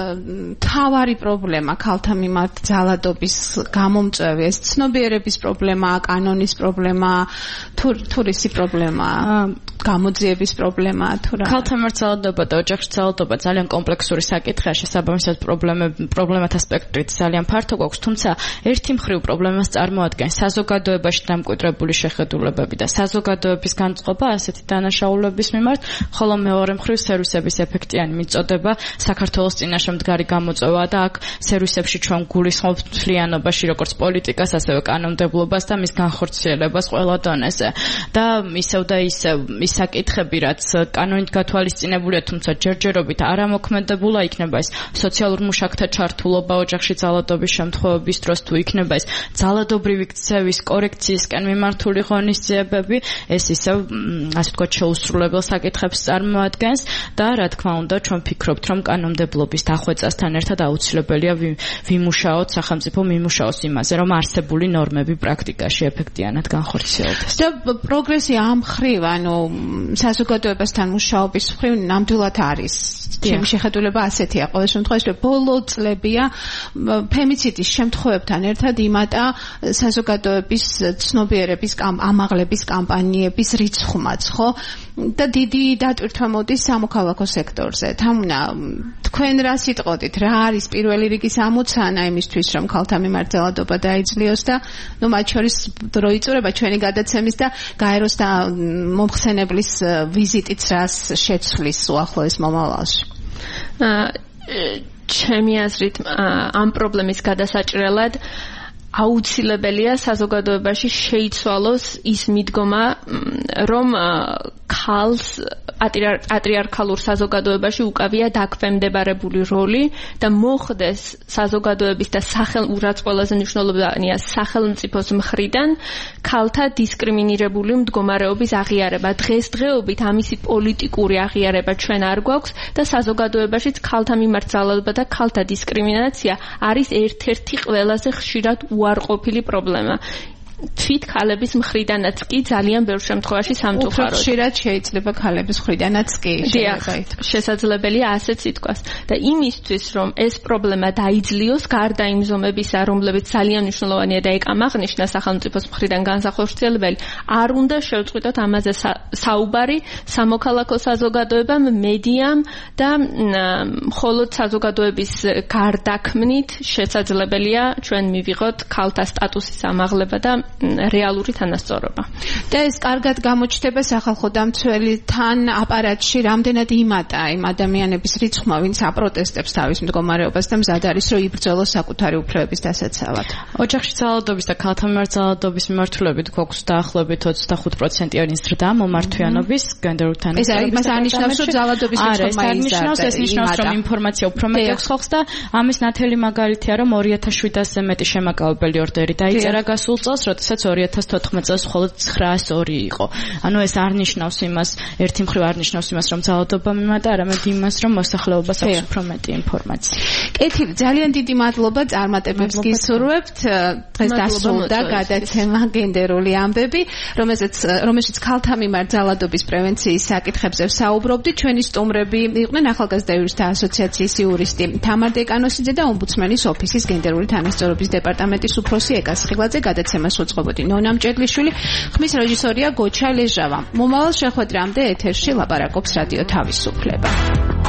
მთავარი პრობლემა ქალთა მიმართ ძალადობის გამომწვევი, ეს ცნობიერების პრობლემაა, კანონის პრობლემაა, თუ თურისი პრობლემაა, გამოძიების პრობლემაა, თუ რა? ქალთა მიმართ ძალადობა და ოჯახში ძალადობა ძალიან კომპლექსური საკითხია, შესაბამისად პრობლემები, პრობლემათა სპექტრით ძალიან ფართო გვაქვს, თუმცა ერთი მხრივ პრობლემას წარმოადგენს საზოგადოებაში დამკვიდრებული შეხედულებები და საზოგადოების განწყობა ასეთი დანაშაულების მიმართ, ხოლო მეორე მხრივ სერვისების ეფექტიანი მიწოდება საქართველოს წინაშე მდგარი გამოწვევა და აქ სერვისებში ჩვენ გულისხმობთ მთლიანობაში როგორც პოლიტიკას, ასევე კანონმდებლობას და მის განხორციელებას ყველა დონეზე. და ისევ და ისევ ის საკითხები, რაც კანონით გათვალისწინებულია, თუმცა ჯერჯერობით არ ამოქმედებულა, იქნება ეს სოციალურ მუშაკთა ჩართულობა ოჯახში ძალადობის შემთხვევების დროს, თუ იქნება ეს ძალადობრივი ქცევის კორექციისკენ მიმართული ღონისძიებები, ეს ისევ ასე ვთქვათ შეუსრულებელ საკითხებს წარმოადგენს და რა თქმა უნდა ჩვენ ვფიქრობთ, რომ კანონმდებლობის დახვეწასთან ერთად აუცილებელია ვიმუშაოთ, სახელმწიფო მიმუშაოს იმაზე, რომ არსებული ნორმები პრაქტიკაში ეფექტიანად განხორციელდეს. და პროგრესი ამ ხრივ, ანუ საზოგადოებასთან მუშაობის ხრივ ნამდვილად არის. ჩემი შეხედულება ასეთია ყოველ შემთხვევაში, რომ ბოლო წლებია ფემიციდის შემთხვევებთან ერთად იმატა საზოგადოების ცნობიერების ამაღლების კამპანიების რიცხვმაც, ხო? და დიდი დატვირთვა მოდის სამოქალაქო სექტორზე. თამუნა, თქვენ რა სიტყოდით, რა არის პირველი რიგის ამოცანა იმისთვის, რომ ქალთა მიმართ ძალადობა დაეძლიოს და ნუ მათ შორის დრო იწურება ჩვენი გადაცემის და გაეროს და მომხსენებლის ვიზიტიც რას შეცვლის უახლოეს მომავალში? ჩემი აზრით ამ პრობლემის გადასაჭრელად აუცილებელია საზოგადოებაში შეიცვალოს ის მიდგომა, რომ ქალს პატრიარქალურ საზოგადოებაში უკავია დაქვემდებარებული როლი და მოხდეს საზოგადოების და სახელმწიფოს ყველაზე მნიშვნელოვანია სახელმწიფოს მხრიდან ქალთა დისკრიმინირებული მდგომარეობის აღიარება. დღესდღეობით ამისი პოლიტიკური აღიარება ჩვენ არ გვაქვს და საზოგადოებაშიც ქალთა მიმართ ძალადობა და ქალთა დისკრიმინაცია არის ერთ-ერთი ყველაზე ხშირად უარყოფილი პრობლემა. თვით ქალების მხრიდანაც კი ძალიან ბევრ შემთხვევაში სამწუხაროდ. უფრო ხშირად შეიძლება ქალების მხრიდანაც კი შესაძლებელია ასეც ითქვას. და იმისთვის, რომ ეს პრობლემა დაიძლიოს, გარდა იმ ზომებისა, რომლებიც ძალიან მნიშვნელოვანია და ეგ ამაღნიშნა სახელმწიფოს მხრიდან განსახორციელებელი, არ უნდა შევწყვიტოთ ამაზე საუბარი სამოქალაქო საზოგადოებამ, მედიამ და მხოლოდ საზოგადოების გარდაქმნით შესაძლებელია ჩვენ მივიღოთ ქალთა სტატუსის ამაღლება და რეალური თანასწორობა. და ეს კარგად გამოჩნდება სახალხო დამცველთან აპარატში, რამდენად იმატა იმ ადამიანების რიცხვმა, ვინც აპროტესტებს თავის მდგომარეობას და მზად არის, რომ იბრძოლოს საკუთარი უფლებების დასაცავად. ოჯახში ძალადობის და ქალთა მიმართ ძალადობის მიმართულებით გვაქვს დაახლოებით ოცდახუთ პროცენტიანი ზრდა მომართვიანობის გენდერულ თანასწორობის. ეს იმას არნიშნავს, რომ ძალადობის რიცხვმა იზარდა. ეს ნიშნავს, რომ ინფორმაცია უფრო მეტი აქვს ხალხს და ამის ნათელი მაგალითია, რომ ორი ათას შვიდასზე მეტი შემაკავებელი ორდერი დაიწერა გასულ წელს, როდესაც ორი ათას თოთხმეტ წელს მხოლოდ ცხრაას ორი იყო. ანუ ეს არ ნიშნავს იმას, ერთი მხრივ არ ნიშნავს იმას, რომ ძალადობა მიმატა, არამედ იმას, რომ მოსახლეობას აქვს უფრო მეტი ინფორმაცია. კეთილი, ძალიან დიდი მადლობა წარმატებებს გისურვებთ. დღეს დასრულდა გადაცემა გენდერული ამბები, რომელზეც რომელშიც ქალთა მიმართ ძალადობის პრევენციის საკითხებზე ვსაუბრობდით. ჩვენი სტუმრები იყვნენ ახალგაზრდა იურისტთა ასოციაციის იურისტი თამარ დეკანოსიძე და ომბუდსმენის ოფისის გენდერული თანასწორობის დეპარტამენტის უფროსი ეკა სხილაძე. გადაცემას უწყობოდი ნონა მჭედლიშვილი, ხმის რეჟისორია გოჩა ლეჟავა. მომავალ შეხვედრამდე ეთერში ლაპარაკობს რადიო თავისუფლება.